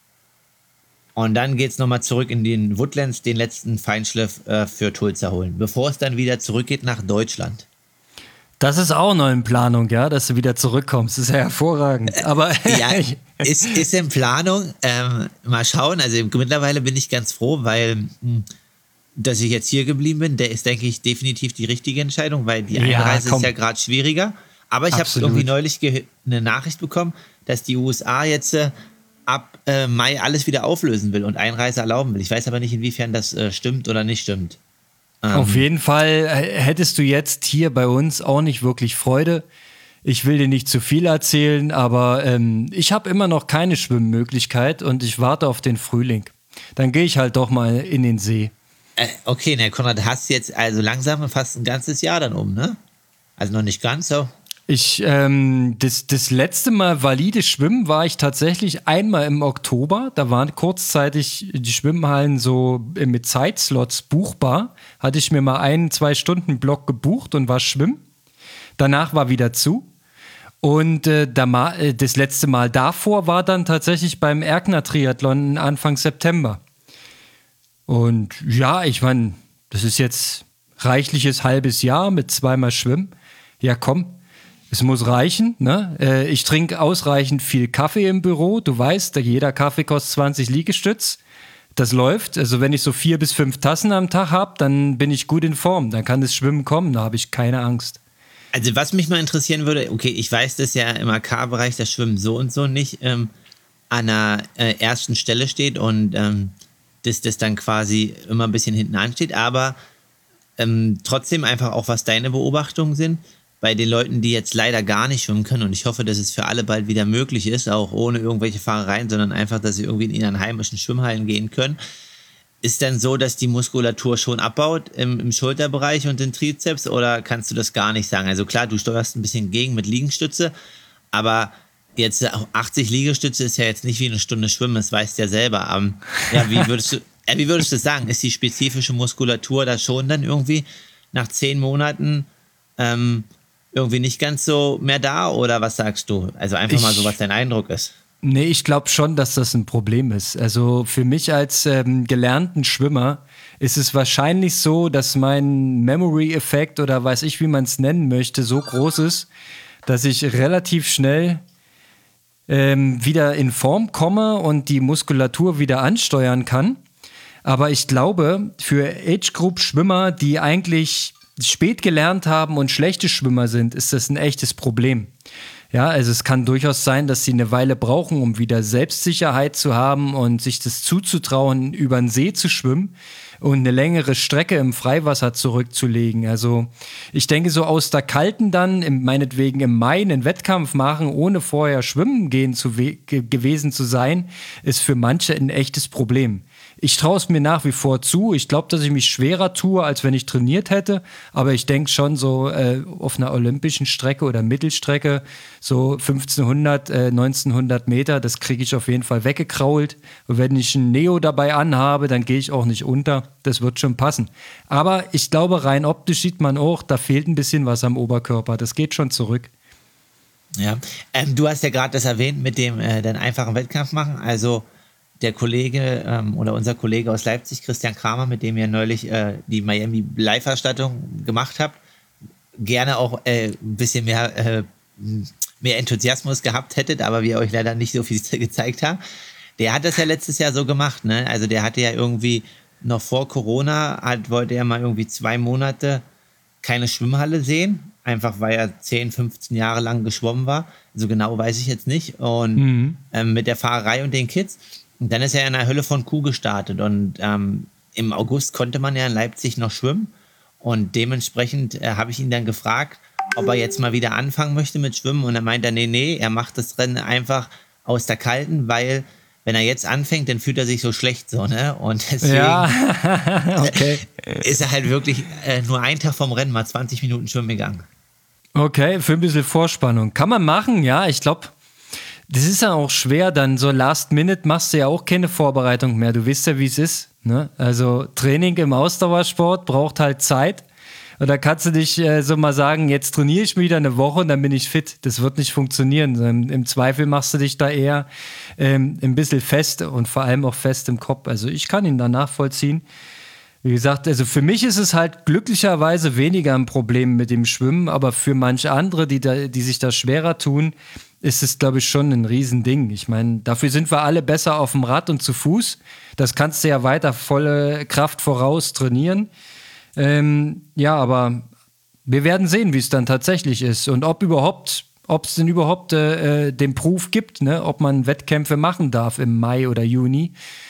S5: und dann geht es nochmal zurück in den Woodlands, den letzten Feinschliff äh, für Tulsa holen, bevor es dann wieder zurückgeht nach Deutschland.
S4: Das ist auch noch in Planung, ja, dass du wieder zurückkommst. Das ist ja hervorragend. Aber
S5: Ja, ist, ist in Planung. Ähm, mal schauen. Also mittlerweile bin ich ganz froh, weil mh, dass ich jetzt hier geblieben bin, der ist, denke ich, definitiv die richtige Entscheidung, weil die
S4: Ja,
S5: Einreise
S4: komm.
S5: ist ja gerade schwieriger. Aber ich habe
S4: Absolut.
S5: irgendwie neulich ge- eine Nachricht bekommen, dass die U S A jetzt äh, ab äh, Mai alles wieder auflösen will und Einreise erlauben will. Ich weiß aber nicht, inwiefern das äh, stimmt oder nicht stimmt.
S4: auf jeden Fall äh, hättest du jetzt hier bei uns auch nicht wirklich Freude. Ich will dir nicht zu viel erzählen, aber ähm, ich habe immer noch keine Schwimmmöglichkeit und ich warte auf den Frühling. Dann gehe ich halt doch mal in den See.
S5: Äh, okay, ne, Konrad, hast jetzt also langsam fast ein ganzes Jahr dann um, ne? Also noch nicht ganz so.
S4: Ich, ähm, das, das letzte Mal valide Schwimmen war ich tatsächlich einmal im Oktober. Da waren kurzzeitig die Schwimmhallen so mit Zeitslots buchbar. Hatte ich mir mal einen, zwei Stunden Block gebucht und war schwimmen. Danach war wieder zu. Und äh, da, äh, das letzte Mal davor war dann tatsächlich beim Erkner Triathlon Anfang September. Und ja, ich meine, das ist jetzt reichliches halbes Jahr mit zweimal Schwimmen. Ja, komm, es muss reichen. Ne? Äh, ich trinke ausreichend viel Kaffee im Büro. Du weißt, jeder Kaffee kostet zwanzig Liegestütz. Das läuft. Also wenn ich so vier bis fünf Tassen am Tag habe, dann bin ich gut in Form. Dann kann das Schwimmen kommen, da habe ich keine Angst.
S5: Also was mich mal interessieren würde, okay, ich weiß, dass ja im A K-Bereich das Schwimmen so und so nicht ähm, an der äh, ersten Stelle steht und ähm, dass das dann quasi immer ein bisschen hinten ansteht, aber ähm, trotzdem einfach auch, was deine Beobachtungen sind, bei den Leuten, die jetzt leider gar nicht schwimmen können, und ich hoffe, dass es für alle bald wieder möglich ist, auch ohne irgendwelche Fahrereien, sondern einfach, dass sie irgendwie in ihren heimischen Schwimmhallen gehen können, ist dann so, dass die Muskulatur schon abbaut im, im Schulterbereich und den Trizeps, oder kannst du das gar nicht sagen? Also klar, du steuerst ein bisschen gegen mit Liegestütze, aber jetzt achtzig Liegestütze ist ja jetzt nicht wie eine Stunde Schwimmen, das weißt du ja selber. Ähm, ja, wie würdest du, äh, wie würdest du sagen? Ist die spezifische Muskulatur da schon dann irgendwie nach zehn Monaten ähm, irgendwie nicht ganz so mehr da, oder was sagst du? Also einfach ich, mal so, was dein Eindruck ist.
S4: Nee, ich glaube schon, dass das ein Problem ist. Also für mich als ähm, gelernten Schwimmer ist es wahrscheinlich so, dass mein Memory-Effekt oder weiß ich, wie man es nennen möchte, so groß ist, dass ich relativ schnell ähm, wieder in Form komme und die Muskulatur wieder ansteuern kann. Aber ich glaube, für Age-Group-Schwimmer, die eigentlich spät gelernt haben und schlechte Schwimmer sind, ist das ein echtes Problem. Ja, also es kann durchaus sein, dass sie eine Weile brauchen, um wieder Selbstsicherheit zu haben und sich das zuzutrauen, über den See zu schwimmen und eine längere Strecke im Freiwasser zurückzulegen. Also ich denke, so aus der Kalten dann, im, meinetwegen im Mai einen Wettkampf machen, ohne vorher schwimmen gehen zu we- ge- gewesen zu sein, ist für manche ein echtes Problem. Ich traue es mir nach wie vor zu. Ich glaube, dass ich mich schwerer tue, als wenn ich trainiert hätte. Aber ich denke schon so äh, auf einer olympischen Strecke oder Mittelstrecke, so fünfzehnhundert, äh, neunzehnhundert Meter, das kriege ich auf jeden Fall weggekrault. Und wenn ich ein Neo dabei anhabe, dann gehe ich auch nicht unter. Das wird schon passen. Aber ich glaube, rein optisch sieht man auch, da fehlt ein bisschen was am Oberkörper. Das geht schon zurück.
S5: Ja, ähm, du hast ja gerade das erwähnt mit dem äh, den einfachen Wettkampf machen. Also der Kollege ähm, oder unser Kollege aus Leipzig, Christian Kramer, mit dem ihr neulich äh, die Miami Live-Erstattung gemacht habt, gerne auch äh, ein bisschen mehr, äh, mehr Enthusiasmus gehabt hättet, aber wir euch leider nicht so viel gezeigt haben. Der hat das ja letztes Jahr so gemacht, ne? Also der hatte ja irgendwie noch vor Corona, hat, wollte er mal irgendwie zwei Monate keine Schwimmhalle sehen, einfach weil er zehn, fünfzehn Jahre lang geschwommen war. So genau weiß ich jetzt nicht. Und mhm. ähm, mit der Fahrerei und den Kids. Und dann ist er in der Hölle von Kuh gestartet und ähm, im August konnte man ja in Leipzig noch schwimmen und dementsprechend äh, habe ich ihn dann gefragt, ob er jetzt mal wieder anfangen möchte mit Schwimmen, und er meinte, nee, nee, er macht das Rennen einfach aus der Kalten, weil wenn er jetzt anfängt, dann fühlt er sich so schlecht so, ne? Und deswegen
S4: ja. Okay.
S5: ist er halt wirklich äh, nur einen Tag vom Rennen mal zwanzig Minuten schwimmen gegangen.
S4: Okay, für ein bisschen Vorspannung. Kann man machen, ja, ich glaube, das ist ja auch schwer, dann so Last Minute machst du ja auch keine Vorbereitung mehr. Du weißt ja, wie es ist. Ne? Also Training im Ausdauersport braucht halt Zeit. Und da kannst du dich äh, so mal sagen, jetzt trainiere ich wieder eine Woche und dann bin ich fit. Das wird nicht funktionieren. Im, im Zweifel machst du dich da eher ähm, ein bisschen fest und vor allem auch fest im Kopf. Also ich kann ihn da nachvollziehen. Wie gesagt, also für mich ist es halt glücklicherweise weniger ein Problem mit dem Schwimmen, aber für manche andere, die, da, die sich da schwerer tun, ist es, glaube ich, schon ein Riesending. Ich meine, dafür sind wir alle besser auf dem Rad und zu Fuß. Das kannst du ja weiter volle Kraft voraus trainieren. Ähm, ja, aber wir werden sehen, wie es dann tatsächlich ist und ob überhaupt, ob es denn überhaupt äh, den Proof gibt, ne? Ob man Wettkämpfe machen darf im Mai oder Juni.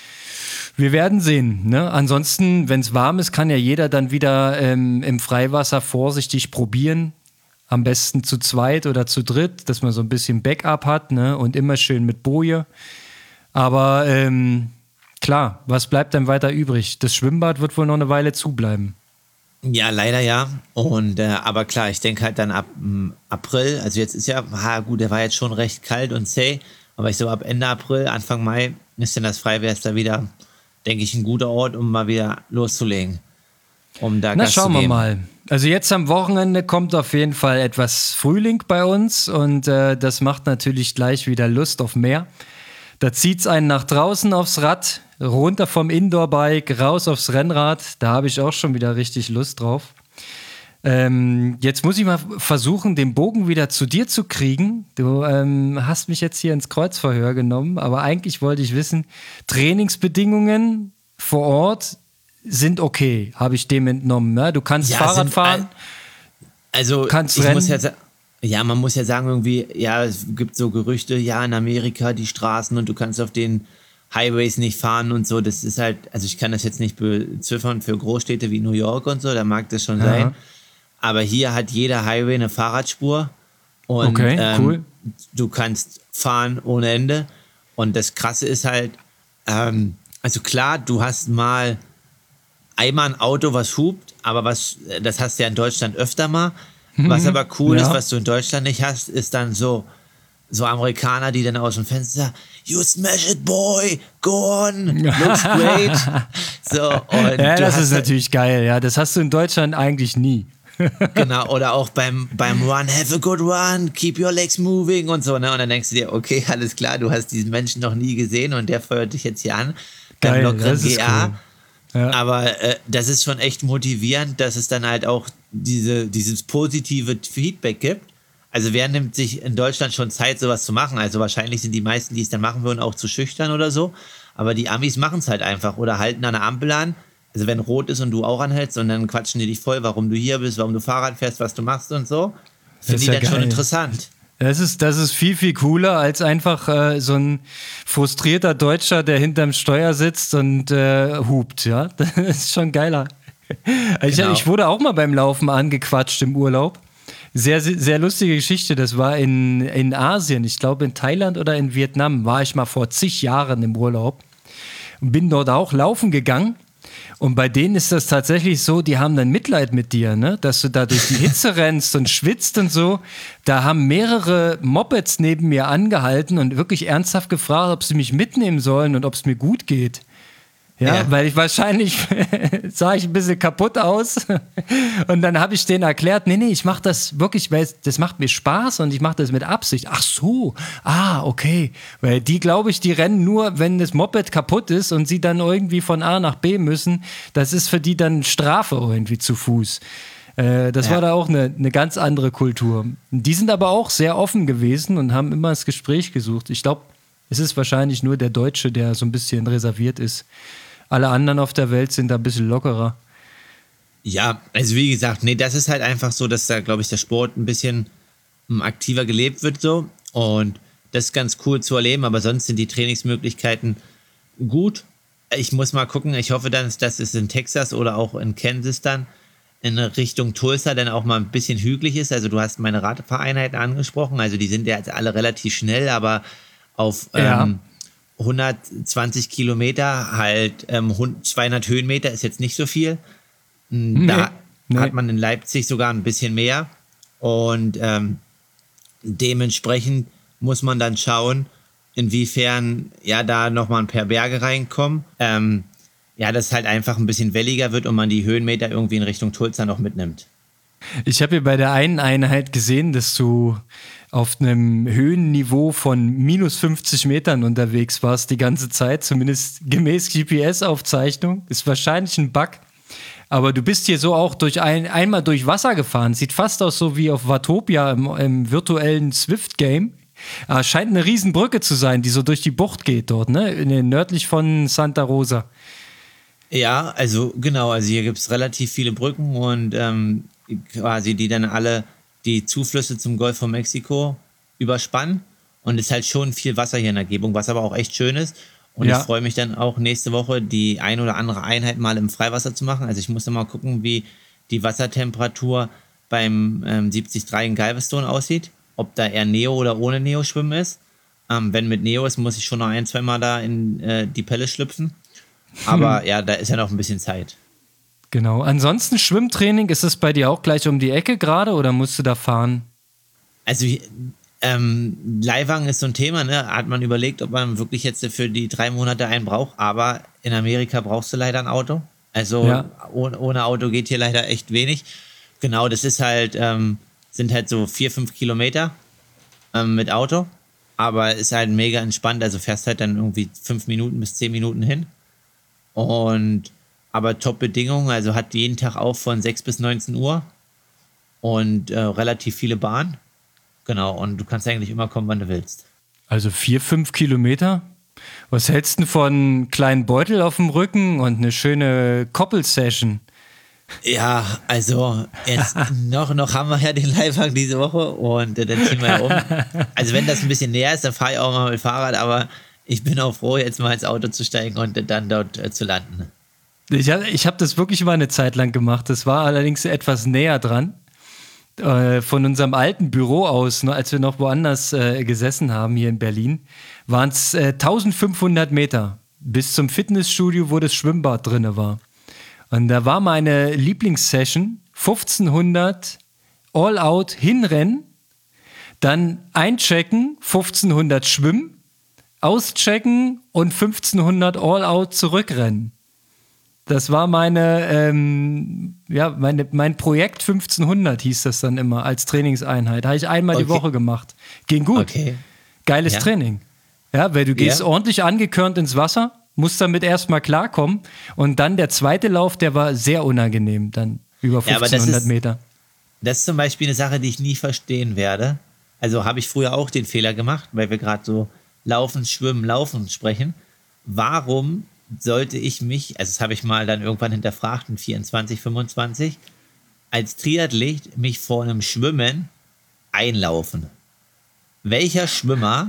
S4: Wir werden sehen. Ne? Ansonsten, wenn es warm ist, kann ja jeder dann wieder ähm, im Freiwasser vorsichtig probieren. Am besten zu zweit oder zu dritt, dass man so ein bisschen Backup hat, ne? Und immer schön mit Boje. Aber ähm, klar, was bleibt dann weiter übrig? Das Schwimmbad wird wohl noch eine Weile zubleiben.
S5: Ja, leider ja. Und äh, aber klar, ich denke halt dann ab m, April, also jetzt ist ja, ha, gut, der war jetzt schon recht kalt und zäh, aber ich so ab Ende April, Anfang Mai ist dann das Freiwärts wieder, denke ich, ein guter Ort, um mal wieder loszulegen. Um da
S4: Na,
S5: Gas
S4: schauen
S5: zu
S4: wir
S5: geben.
S4: mal. Also jetzt am Wochenende kommt auf jeden Fall etwas Frühling bei uns und äh, das macht natürlich gleich wieder Lust auf mehr. Da zieht es einen nach draußen aufs Rad, runter vom Indoor-Bike, raus aufs Rennrad. Da habe ich auch schon wieder richtig Lust drauf. Ähm, jetzt muss ich mal versuchen, den Bogen wieder zu dir zu kriegen. Du ähm, hast mich jetzt hier ins Kreuzverhör genommen, aber eigentlich wollte ich wissen, Trainingsbedingungen vor Ort sind okay, habe ich dem entnommen. Ne? Du kannst
S5: Ja,
S4: Fahrrad
S5: sind,
S4: fahren,
S5: Also
S4: kannst
S5: ich
S4: rennen.
S5: muss ja sa- ja, man muss ja sagen irgendwie, ja, es gibt so Gerüchte, ja, in Amerika die Straßen und du kannst auf den Highways nicht fahren und so. Das ist halt, also ich kann das jetzt nicht beziffern für Großstädte wie New York und so, da mag das schon
S4: Aha.
S5: sein. Aber hier hat jeder Highway eine Fahrradspur und
S4: Okay,
S5: ähm,
S4: cool.
S5: du kannst fahren ohne Ende. Und das Krasse ist halt, ähm, also klar, du hast mal einmal ein Auto, was hupt, aber was, das hast du ja in Deutschland öfter mal. Was aber cool
S4: ja.
S5: ist, was du in Deutschland nicht hast, ist dann so, so Amerikaner, die dann aus dem Fenster sagen, you smash it, boy, go on, looks great. So, und
S4: Ja,
S5: du
S4: das
S5: hast
S4: ist natürlich geil. Ja, das hast du in Deutschland eigentlich nie.
S5: genau, oder auch beim, beim Run, have a good run, keep your legs moving und so, ne? Und dann denkst du dir, okay, alles klar, du hast diesen Menschen noch nie gesehen und der feuert dich jetzt hier an. Beim
S4: Geil,
S5: lockeren
S4: das ist
S5: G A.
S4: cool. Ja.
S5: Aber äh, das ist schon echt motivierend, dass es dann halt auch diese, dieses positive Feedback gibt. Also wer nimmt sich in Deutschland schon Zeit, sowas zu machen? Also wahrscheinlich sind die meisten, die es dann machen würden, auch zu schüchtern oder so. Aber die Amis machen es halt einfach oder halten an der Ampel an. Also wenn rot ist und du auch anhältst und dann quatschen die dich voll, warum du hier bist, warum du Fahrrad fährst, was du machst und so. Finde
S4: ist
S5: ich
S4: ja
S5: dann schon
S4: geil.
S5: interessant.
S4: Das ist, das ist viel, viel cooler als einfach äh, so ein frustrierter Deutscher, der hinterm Steuer sitzt und äh, hupt. Ja? Das ist schon geiler. Ich,
S5: Genau.
S4: ich wurde auch mal beim Laufen angequatscht im Urlaub. Sehr, sehr, sehr lustige Geschichte. Das war in, in Asien. Ich glaube, in Thailand oder in Vietnam war ich mal vor zig Jahren im Urlaub und bin dort auch laufen gegangen. Und bei denen ist das tatsächlich so, die haben dann Mitleid mit dir, ne? Dass du da durch die Hitze rennst und schwitzt und so. Da haben mehrere Mopeds neben mir angehalten und wirklich ernsthaft gefragt, ob sie mich mitnehmen sollen und ob es mir gut geht. Ja,
S5: Ja.
S4: weil ich wahrscheinlich sah ich ein bisschen kaputt aus. Und dann habe ich denen erklärt, nee, nee, ich mache das wirklich, weil es- das macht mir Spaß und ich mache das mit Absicht. Ach so, ah, okay. Weil die, glaube ich, die rennen nur, wenn das Moped kaputt ist und sie dann irgendwie von A nach B müssen. Das ist für die dann Strafe irgendwie zu Fuß. Äh, das
S5: Ja.
S4: war da auch eine, eine ganz andere Kultur. Die sind aber auch sehr offen gewesen und haben immer das Gespräch gesucht. Ich glaube, es ist wahrscheinlich nur der Deutsche, der so ein bisschen reserviert ist. Alle anderen auf der Welt sind da ein bisschen lockerer.
S5: Ja, also wie gesagt, nee, das ist halt einfach so, dass da, glaube ich, der Sport ein bisschen m, aktiver gelebt wird so und das ist ganz cool zu erleben, aber sonst sind die Trainingsmöglichkeiten gut. Ich muss mal gucken, ich hoffe dann, dass es in Texas oder auch in Kansas dann in Richtung Tulsa dann auch mal ein bisschen hügelig ist. Also du hast meine Radfahreinheiten angesprochen, also die sind ja jetzt alle relativ schnell, aber auf
S4: Ja.
S5: ähm, hundertzwanzig Kilometer halt ähm, hund- zweihundert Höhenmeter ist jetzt nicht so viel. Da
S4: nee.
S5: hat man in Leipzig sogar ein bisschen mehr und ähm, dementsprechend muss man dann schauen, inwiefern ja da nochmal ein paar Berge reinkommen. Ähm, ja, dass es halt einfach ein bisschen welliger wird und man die Höhenmeter irgendwie in Richtung Tulsa noch mitnimmt.
S4: Ich habe hier bei der einen Einheit gesehen, dass du auf einem Höhenniveau von minus fünfzig Metern unterwegs warst die ganze Zeit, zumindest gemäß G P S-Aufzeichnung. Ist wahrscheinlich ein Bug. Aber du bist hier so auch durch ein, einmal durch Wasser gefahren. Sieht fast aus so wie auf Watopia im, im virtuellen Swift-Game. Ah, scheint eine Riesenbrücke zu sein, die so durch die Bucht geht dort, ne? In den, nördlich von Santa Rosa.
S5: Ja, also genau, also hier gibt es relativ viele Brücken und ähm, quasi die dann alle die Zuflüsse zum Golf von Mexiko überspannen und es ist halt schon viel Wasser hier in der Umgebung, was aber auch echt schön ist. Und
S4: Ja.
S5: ich freue mich dann auch nächste Woche die ein oder andere Einheit mal im Freiwasser zu machen. Also ich muss dann mal gucken, wie die Wassertemperatur beim ähm, siebzig drei in Galveston aussieht. Ob da eher Neo oder ohne Neo schwimmen ist. Ähm, wenn mit Neo ist, muss ich schon noch ein, zwei Mal da in äh, die Pelle schlüpfen. Aber hm. ja, da ist ja noch ein bisschen Zeit.
S4: Genau. Ansonsten Schwimmtraining, ist das bei dir auch gleich um die Ecke gerade oder musst du da fahren?
S5: Also ähm, Leihwagen ist so ein Thema, ne? Hat man überlegt, ob man wirklich jetzt für die drei Monate einen braucht. Aber in Amerika brauchst du leider ein Auto. Also ja. ohne, ohne Auto geht hier leider echt wenig. Genau, das ist halt, ähm, sind halt so vier, fünf Kilometer ähm, mit Auto. Aber ist halt mega entspannt. Also fährst halt dann irgendwie fünf Minuten bis zehn Minuten hin. Und aber Top-Bedingungen, also hat jeden Tag auf von sechs bis neunzehn Uhr und äh, relativ viele Bahnen. Genau, und du kannst eigentlich immer kommen, wann du willst.
S4: Also vier, fünf Kilometer? Was hältst du von einem kleinen Beutel auf dem Rücken und eine schöne Koppelsession?
S5: Ja, also jetzt noch, noch haben wir ja den Leihwagen diese Woche und äh, dann ziehen wir ja um. Also wenn das ein bisschen näher ist, dann fahre ich auch mal mit Fahrrad, aber ich bin auch froh, jetzt mal ins Auto zu steigen und dann dort äh, zu landen.
S4: Ich habe ich hab das wirklich mal eine Zeit lang gemacht. Das war allerdings etwas näher dran. Äh, von unserem alten Büro aus, ne, als wir noch woanders äh, gesessen haben, hier in Berlin, waren es äh, eintausendfünfhundert Meter bis zum Fitnessstudio, wo das Schwimmbad drin war. Und da war meine Lieblingssession fünfzehnhundert All-Out hinrennen, dann einchecken, fünfzehnhundert schwimmen, auschecken und fünfzehnhundert All-Out zurückrennen. Das war meine, ähm, ja, meine, mein Projekt fünfzehnhundert hieß das dann immer als Trainingseinheit. Habe ich einmal okay. die Woche gemacht. Ging gut. Okay. Geiles ja. Training. Ja, weil du gehst ja. ordentlich angekörnt ins Wasser, musst damit erstmal klarkommen. Und dann der zweite Lauf, der war sehr unangenehm, dann über fünfzehnhundert ja, das ist, Meter.
S5: Das ist zum Beispiel eine Sache, die ich nie verstehen werde. Also habe ich früher auch den Fehler gemacht, weil wir gerade so Laufen, Schwimmen, Laufen sprechen. Warum sollte ich mich, also das habe ich mal dann irgendwann hinterfragt in vierundzwanzig, fünfundzwanzig, als Triathlet mich vor einem Schwimmen einlaufen? Welcher Schwimmer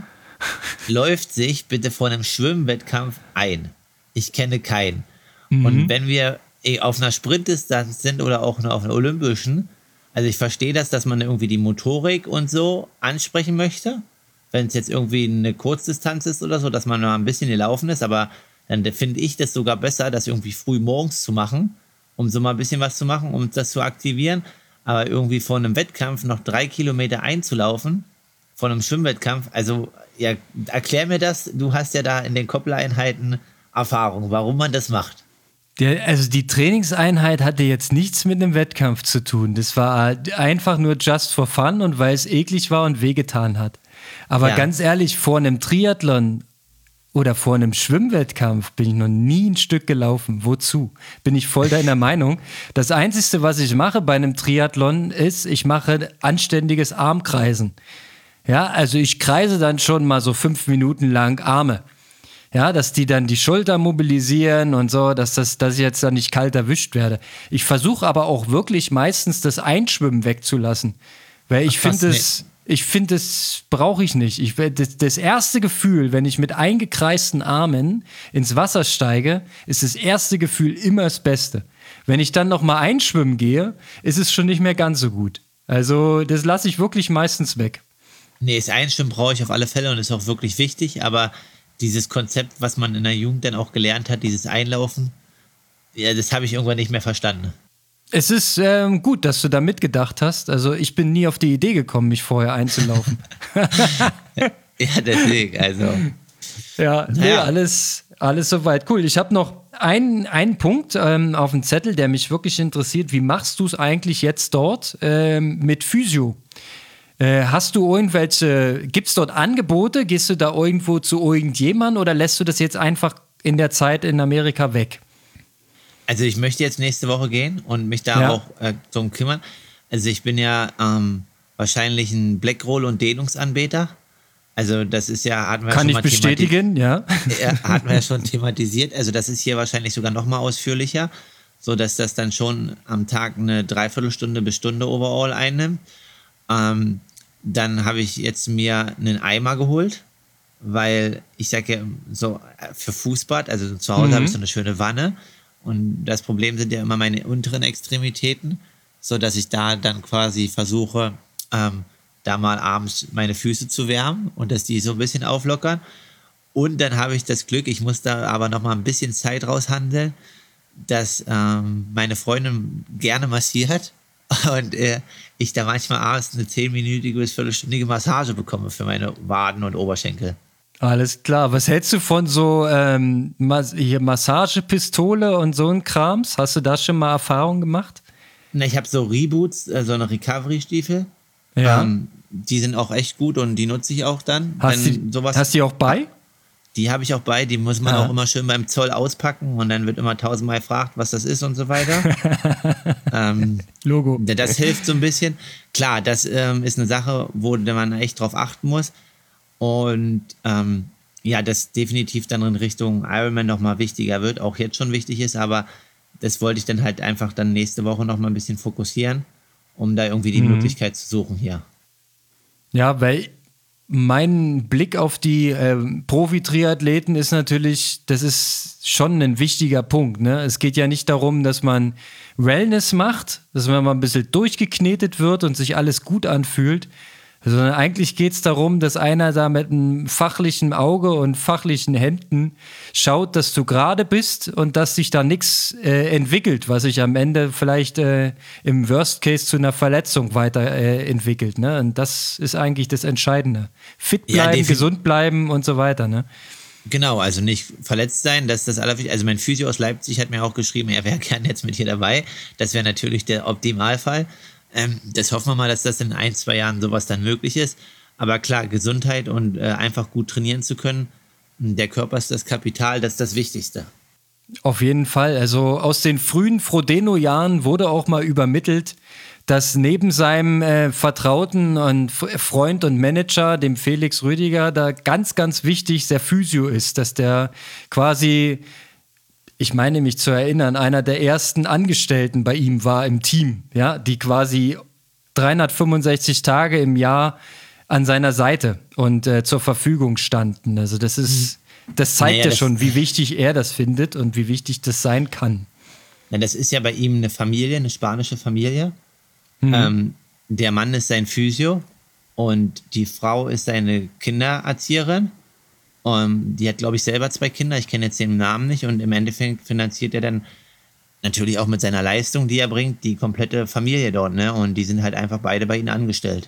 S5: läuft sich bitte vor einem Schwimmwettkampf ein? Ich kenne keinen. Mhm. Und wenn wir auf einer Sprintdistanz sind oder auch nur auf einer olympischen, also ich verstehe das, dass man irgendwie die Motorik und so ansprechen möchte, wenn es jetzt irgendwie eine Kurzdistanz ist oder so, dass man mal ein bisschen gelaufen ist, aber dann finde ich das sogar besser, das irgendwie früh morgens zu machen, um so mal ein bisschen was zu machen, um das zu aktivieren. Aber irgendwie vor einem Wettkampf noch drei Kilometer einzulaufen, vor einem Schwimmwettkampf, also ja, erklär mir das, du hast ja da in den Koppeleinheiten Erfahrung, warum man das macht.
S4: Der, also die Trainingseinheit hatte jetzt nichts mit einem Wettkampf zu tun. Das war einfach nur just for fun und weil es eklig war und wehgetan hat. Aber ja. ganz ehrlich, vor einem Triathlon oder vor einem Schwimmwettkampf bin ich noch nie ein Stück gelaufen. Wozu? Bin ich voll deiner Meinung. Das Einzige, was ich mache bei einem Triathlon, ist, ich mache anständiges Armkreisen. Ja, also ich kreise dann schon mal so fünf Minuten lang Arme. Ja, dass die dann die Schulter mobilisieren und so, dass, das, dass ich jetzt dann nicht kalt erwischt werde. Ich versuche aber auch wirklich meistens das Einschwimmen wegzulassen. Weil ich finde es... Ich finde, das brauche ich nicht. Ich, das, das erste Gefühl, wenn ich mit eingekreisten Armen ins Wasser steige, ist das erste Gefühl immer das Beste. Wenn ich dann noch mal einschwimmen gehe, ist es schon nicht mehr ganz so gut. Also das lasse ich wirklich meistens weg.
S5: Nee, das Einschwimmen brauche ich auf alle Fälle und ist auch wirklich wichtig, aber dieses Konzept, was man in der Jugend dann auch gelernt hat, dieses Einlaufen, ja, das habe ich irgendwann nicht mehr verstanden.
S4: Es ist ähm, gut, dass du da mitgedacht hast. Also ich bin nie auf die Idee gekommen, mich vorher einzulaufen.
S5: Ja, deswegen, also.
S4: Ja, nee, naja. alles, alles soweit. Cool. Ich habe noch einen, einen Punkt ähm, auf dem Zettel, der mich wirklich interessiert. Wie machst du es eigentlich jetzt dort ähm, mit Physio? Äh, hast du irgendwelche, gibt es dort Angebote? Gehst du da irgendwo zu irgendjemandem oder lässt du das jetzt einfach in der Zeit in Amerika weg?
S5: Also ich möchte jetzt nächste Woche gehen und mich da ja. auch äh, drum kümmern. Also ich bin ja ähm, wahrscheinlich ein Blackroll- und Dehnungsanbeter. Also das ist ja, hatten wir
S4: Kann
S5: schon
S4: ich
S5: mal
S4: bestätigen, ja.
S5: ja. Hatten wir ja schon thematisiert. Also das ist hier wahrscheinlich sogar noch mal ausführlicher, sodass das dann schon am Tag eine Dreiviertelstunde bis Stunde overall einnimmt. Ähm, dann habe ich jetzt mir einen Eimer geholt, weil ich sage ja so für Fußbad, also zu Hause mhm. habe ich so eine schöne Wanne. Und das Problem sind ja immer meine unteren Extremitäten. sodass ich da dann quasi versuche, ähm, da mal abends meine Füße zu wärmen und dass die so ein bisschen auflockern. Und dann habe ich das Glück, ich muss da aber noch mal ein bisschen Zeit raushandeln, dass ähm, meine Freundin gerne massiert und äh, ich da manchmal abends eine zehnminütige bis viertelstündige Massage bekomme für meine Waden und Oberschenkel.
S4: Alles klar. Was hältst du von so ähm, Mas- hier Massagepistole und so ein Krams? Hast du da schon mal Erfahrung gemacht?
S5: Na, ich habe so Reboots, äh, so eine Recovery-Stiefel.
S4: Ja.
S5: Ähm, die sind auch echt gut und die nutze ich auch dann.
S4: Hast
S5: wenn
S4: du
S5: sowas,
S4: hast die auch bei?
S5: Die habe ich auch bei, die muss man
S4: Ah.
S5: auch immer schön beim Zoll auspacken und dann wird immer tausendmal gefragt, was das ist und so weiter. ähm,
S4: Logo.
S5: das hilft so ein bisschen. Klar, das ähm, ist eine Sache, wo man echt drauf achten muss. Und ähm, ja, das definitiv dann in Richtung Ironman nochmal wichtiger wird, auch jetzt schon wichtig ist, aber das wollte ich dann halt einfach dann nächste Woche nochmal ein bisschen fokussieren, um da irgendwie die
S4: Mhm.
S5: Möglichkeit zu suchen hier.
S4: Ja, weil mein Blick auf die ähm, Profi-Triathleten ist natürlich, das ist schon ein wichtiger Punkt. Ne? Es geht ja nicht darum, dass man Wellness macht, dass man mal ein bisschen durchgeknetet wird und sich alles gut anfühlt, sondern eigentlich geht es darum, dass einer da mit einem fachlichen Auge und fachlichen Händen schaut, dass du gerade bist und dass sich da nichts äh, entwickelt, was sich am Ende vielleicht äh, im Worst Case zu einer Verletzung weiterentwickelt. Äh, entwickelt, ne? Und das ist eigentlich das Entscheidende. Fit
S5: Ja,
S4: bleiben,
S5: defin-
S4: gesund bleiben und so weiter. Ne?
S5: Genau, also nicht verletzt sein, das ist das Allerwichtigste. Also mein Physio aus Leipzig hat mir auch geschrieben, er wäre gerne jetzt mit hier dabei. Das wäre natürlich der Optimalfall. Ähm, das hoffen wir mal, dass das in ein, zwei Jahren sowas dann möglich ist. Aber klar, Gesundheit und äh, einfach gut trainieren zu können, der Körper ist das Kapital, das ist das Wichtigste.
S4: Auf jeden Fall. Also aus den frühen Frodeno-Jahren wurde auch mal übermittelt, dass neben seinem äh, Vertrauten und F- Freund und Manager, dem Felix Rüdiger, da ganz, ganz wichtig der Physio ist, dass der quasi, ich meine mich zu erinnern, einer der ersten Angestellten bei ihm war im Team, ja, die quasi dreihundertfünfundsechzig Tage im Jahr an seiner Seite und äh, zur Verfügung standen. Also das ist, das zeigt
S5: Naja,
S4: ja
S5: das-
S4: schon, wie wichtig er das findet und wie wichtig das sein kann.
S5: Ja, das ist ja bei ihm eine Familie, eine spanische Familie. Ähm, der Mann ist sein Physio und die Frau ist seine Kindererzieherin. Um, die hat, glaube ich, selber zwei Kinder. Ich kenne jetzt den Namen nicht. Und im Endeffekt finanziert er dann natürlich auch mit seiner Leistung, die er bringt, die komplette Familie dort. Ne? Und die sind halt einfach beide bei ihnen angestellt.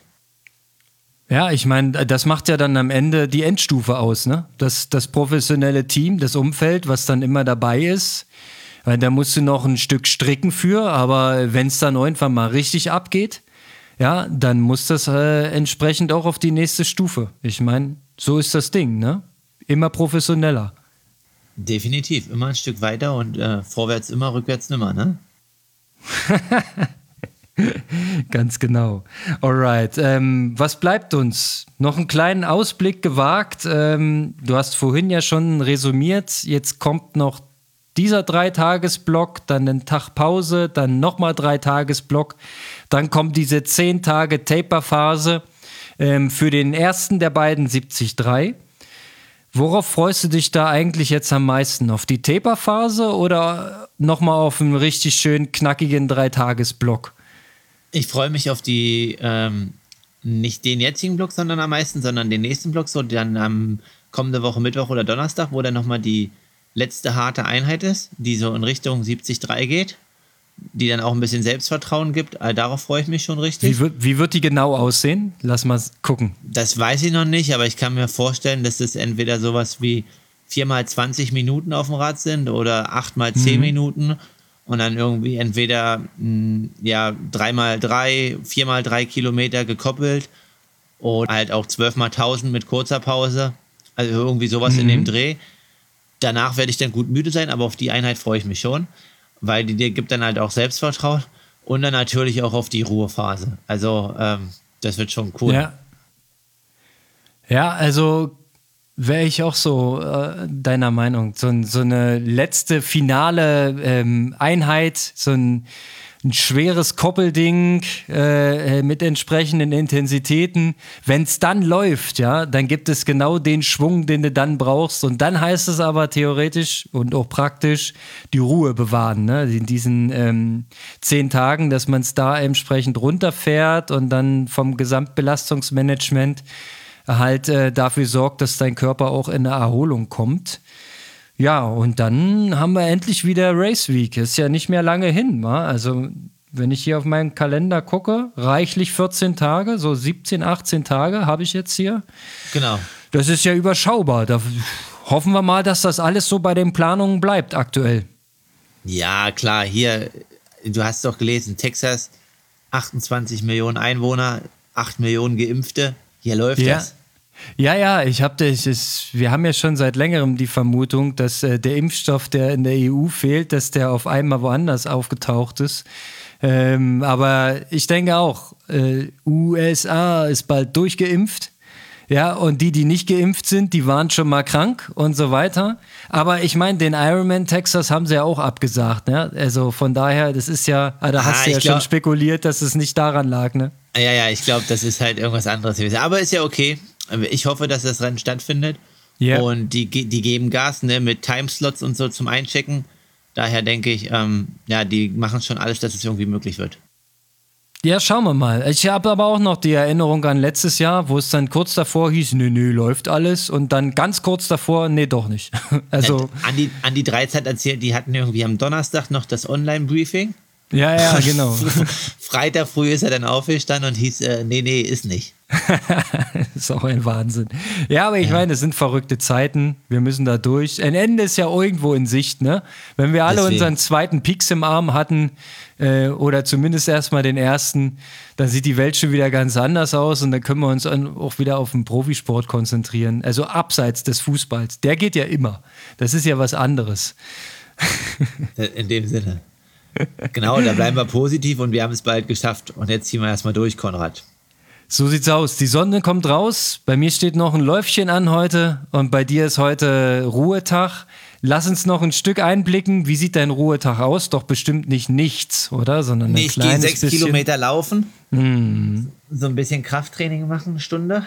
S4: Ja, ich meine, das macht ja dann am Ende die Endstufe aus, ne? Das, das professionelle Team, das Umfeld, was dann immer dabei ist. Weil da musst du noch ein Stück stricken für, aber wenn es dann irgendwann mal richtig abgeht, ja, dann muss das äh, entsprechend auch auf die nächste Stufe. Ich meine, so ist das Ding, ne? Immer professioneller.
S5: Definitiv. Immer ein Stück weiter und äh, vorwärts immer, rückwärts nimmer. Ne?
S4: Ganz genau. Alright. Ähm, was bleibt uns? Noch einen kleinen Ausblick gewagt. Ähm, du hast vorhin ja schon resümiert. Jetzt kommt noch dieser Dreitagesblock, dann ein Tag Pause, dann nochmal Dreitagesblock. Dann kommt diese zehn Tage Taper-Phase ähm, für den ersten der beiden siebzig drei. Worauf freust du dich da eigentlich jetzt am meisten? Auf die Taper-Phase oder nochmal auf einen richtig schön knackigen Dreitagesblock?
S5: Ich freue mich auf die, ähm, nicht den jetzigen Block, sondern am meisten, sondern den nächsten Block, so dann am kommende Woche Mittwoch oder Donnerstag, wo dann nochmal die letzte harte Einheit ist, die so in Richtung siebzig drei geht, die dann auch ein bisschen Selbstvertrauen gibt. Also darauf freue ich mich schon richtig.
S4: Wie wird, wie wird die genau aussehen? Lass mal gucken.
S5: Das weiß ich noch nicht, aber ich kann mir vorstellen, dass es entweder sowas wie vier mal zwanzig Minuten auf dem Rad sind oder acht mal zehn Minuten und dann irgendwie entweder mh, ja, drei mal drei, vier mal drei Kilometer gekoppelt oder halt auch zwölf mal tausend mit kurzer Pause. Also irgendwie sowas
S4: Mhm.
S5: in dem Dreh. Danach werde ich dann gut müde sein, aber auf die Einheit freue ich mich schon, weil die dir gibt dann halt auch Selbstvertrauen und dann natürlich auch auf die Ruhephase. Also ähm, das wird schon cool.
S4: Ja. Ja, also wäre ich auch so äh, deiner Meinung. So, so eine letzte finale ähm, Einheit, so ein ein schweres Koppelding äh, mit entsprechenden Intensitäten. Wenn es dann läuft, ja, dann gibt es genau den Schwung, den du dann brauchst. Und dann heißt es aber theoretisch und auch praktisch die Ruhe bewahren, ne? In diesen ähm, zehn Tagen, dass man es da entsprechend runterfährt und dann vom Gesamtbelastungsmanagement halt äh, dafür sorgt, dass dein Körper auch in eine Erholung kommt. Ja, und dann haben wir endlich wieder Race Week. Ist ja nicht mehr lange hin, wa? Also, wenn ich hier auf meinen Kalender gucke, reichlich vierzehn Tage, so siebzehn, achtzehn Tage habe ich jetzt hier.
S5: Genau.
S4: Das ist ja überschaubar. Da hoffen wir mal, dass das alles so bei den Planungen bleibt aktuell.
S5: Ja, klar, hier, du hast doch gelesen, Texas, achtundzwanzig Millionen Einwohner, acht Millionen Geimpfte. Hier läuft
S4: Ja.
S5: das.
S4: Ja, ja, ich habe das, ist, wir haben ja schon seit längerem die Vermutung, dass äh, der Impfstoff, der in der E U fehlt, dass der auf einmal woanders aufgetaucht ist. Ähm, aber ich denke auch, äh, U S A ist bald durchgeimpft. Ja, und die, die nicht geimpft sind, die waren schon mal krank und so weiter. Aber ich meine, den Ironman Texas haben sie ja auch abgesagt. Ne? Also von daher, das ist ja, ah, da hast
S5: Ah,
S4: du ja
S5: ich glaub-
S4: schon spekuliert, dass es nicht daran lag. Ne?
S5: Ja, ja, ich glaube, das ist halt irgendwas anderes gewesen. Aber ist ja okay. Ich hoffe, dass das Rennen stattfindet.
S4: Ja.
S5: Und die, ge- die geben Gas, ne, mit Timeslots und so zum Einchecken. Daher denke ich, ähm, ja, die machen schon alles, dass es irgendwie möglich wird.
S4: Ja, schauen wir mal. Ich habe aber auch noch die Erinnerung an letztes Jahr, wo es dann kurz davor hieß, nee, nee, läuft alles. Und dann ganz kurz davor, nee, doch nicht. Also,
S5: Andi, Andi Dreiz hat erzählt, die hatten irgendwie am Donnerstag noch das Online-Briefing.
S4: ja, ja, genau.
S5: Freitag früh ist er dann aufgestanden und hieß, äh, nee, nee, ist nicht.
S4: Das ist auch ein Wahnsinn. Ja, aber ich meine, es sind verrückte Zeiten. Wir müssen da durch. Ein Ende ist ja irgendwo in Sicht, ne? Wenn wir alle
S5: Deswegen.
S4: unseren zweiten Pieks im Arm hatten, äh, oder zumindest erstmal den ersten, dann sieht die Welt schon wieder ganz anders aus und dann können wir uns an, auch wieder auf den Profisport konzentrieren. Also abseits des Fußballs. Der geht ja immer. Das ist ja was anderes.
S5: In dem Sinne. Genau, da bleiben wir positiv und wir haben es bald geschafft. Und jetzt ziehen wir erstmal durch, Konrad.
S4: So sieht's aus. Die Sonne kommt raus. Bei mir steht noch ein Läufchen an heute und bei dir ist heute Ruhetag. Lass uns noch ein Stück einblicken. Wie sieht dein Ruhetag aus? Doch bestimmt nicht nichts, oder? Sondern ein
S5: Nee, ich gehe
S4: kleines
S5: sechs
S4: bisschen.
S5: Kilometer laufen,
S4: Mm.
S5: so ein bisschen Krafttraining machen, eine Stunde.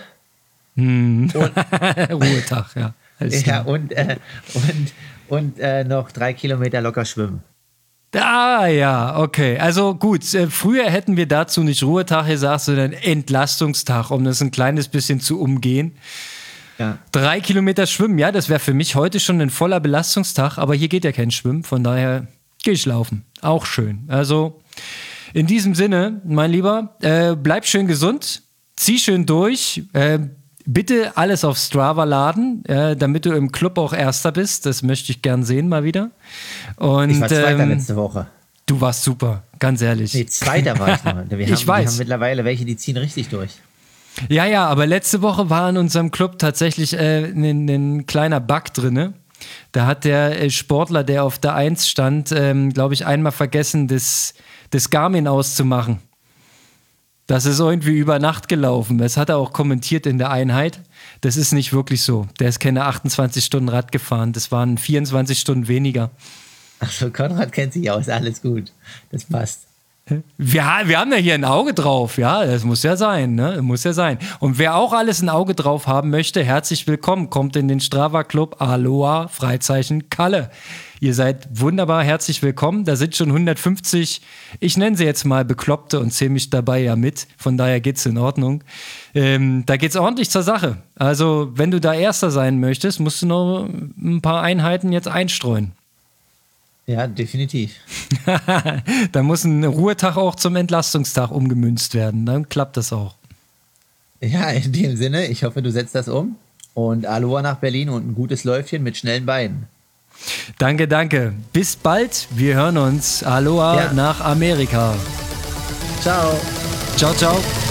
S4: Ruhetag, ja. Alles
S5: Ja,
S4: klar.
S5: und, äh, und, und äh, noch drei Kilometer locker schwimmen.
S4: Ah ja, okay. Also gut, äh, früher hätten wir dazu nicht Ruhetag gesagt, sondern Entlastungstag, um das ein kleines bisschen zu umgehen.
S5: Ja.
S4: Drei Kilometer schwimmen, ja, das wäre für mich heute schon ein voller Belastungstag, aber hier geht ja kein Schwimmen, von daher gehe ich laufen. Auch schön. Also in diesem Sinne, mein Lieber, äh, bleib schön gesund, zieh schön durch, äh, bitte alles auf Strava laden, äh, damit du im Club auch Erster bist, das möchte ich gern sehen mal wieder. Und,
S5: Ich war Zweiter
S4: ähm,
S5: letzte Woche.
S4: du warst super, ganz ehrlich.
S5: Nee, Zweiter war ich noch. Wir haben,
S4: Ich weiß.
S5: Wir haben mittlerweile welche, die ziehen richtig durch.
S4: Ja, ja, aber letzte Woche war in unserem Club tatsächlich äh, ein, ein kleiner Bug drin. Da hat der äh, Sportler, der auf der Eins stand, ähm, glaube ich, einmal vergessen, das, das Garmin auszumachen. Das ist irgendwie über Nacht gelaufen. Das hat er auch kommentiert in der Einheit. Das ist nicht wirklich so. Der ist keine achtundzwanzig Stunden Rad gefahren. Das waren vierundzwanzig Stunden weniger.
S5: Also Konrad kennt sich aus, alles gut. Das passt.
S4: Wir, wir haben ja hier ein Auge drauf, ja, das muss ja sein, ne? Muss ja sein. Und wer auch alles ein Auge drauf haben möchte, herzlich willkommen, kommt in den Strava Club Aloha Freizeichen Kalle. Ihr seid wunderbar herzlich willkommen. Da sind schon hundertfünfzig, ich nenne sie jetzt mal Bekloppte und zähle mich dabei ja mit. Von daher geht's in Ordnung. Ähm, da geht's ordentlich zur Sache. Also, wenn du da Erster sein möchtest, musst du noch ein paar Einheiten jetzt einstreuen.
S5: Ja, definitiv.
S4: Da muss ein Ruhetag auch zum Entlastungstag umgemünzt werden. Dann klappt das auch.
S5: Ja, in dem Sinne, ich hoffe, du setzt das um. Und Aloha nach Berlin und ein gutes Läufchen mit schnellen Beinen.
S4: Danke, danke. Bis bald. Wir hören uns. Aloha
S5: Ja.
S4: nach Amerika.
S5: Ciao.
S4: Ciao, ciao.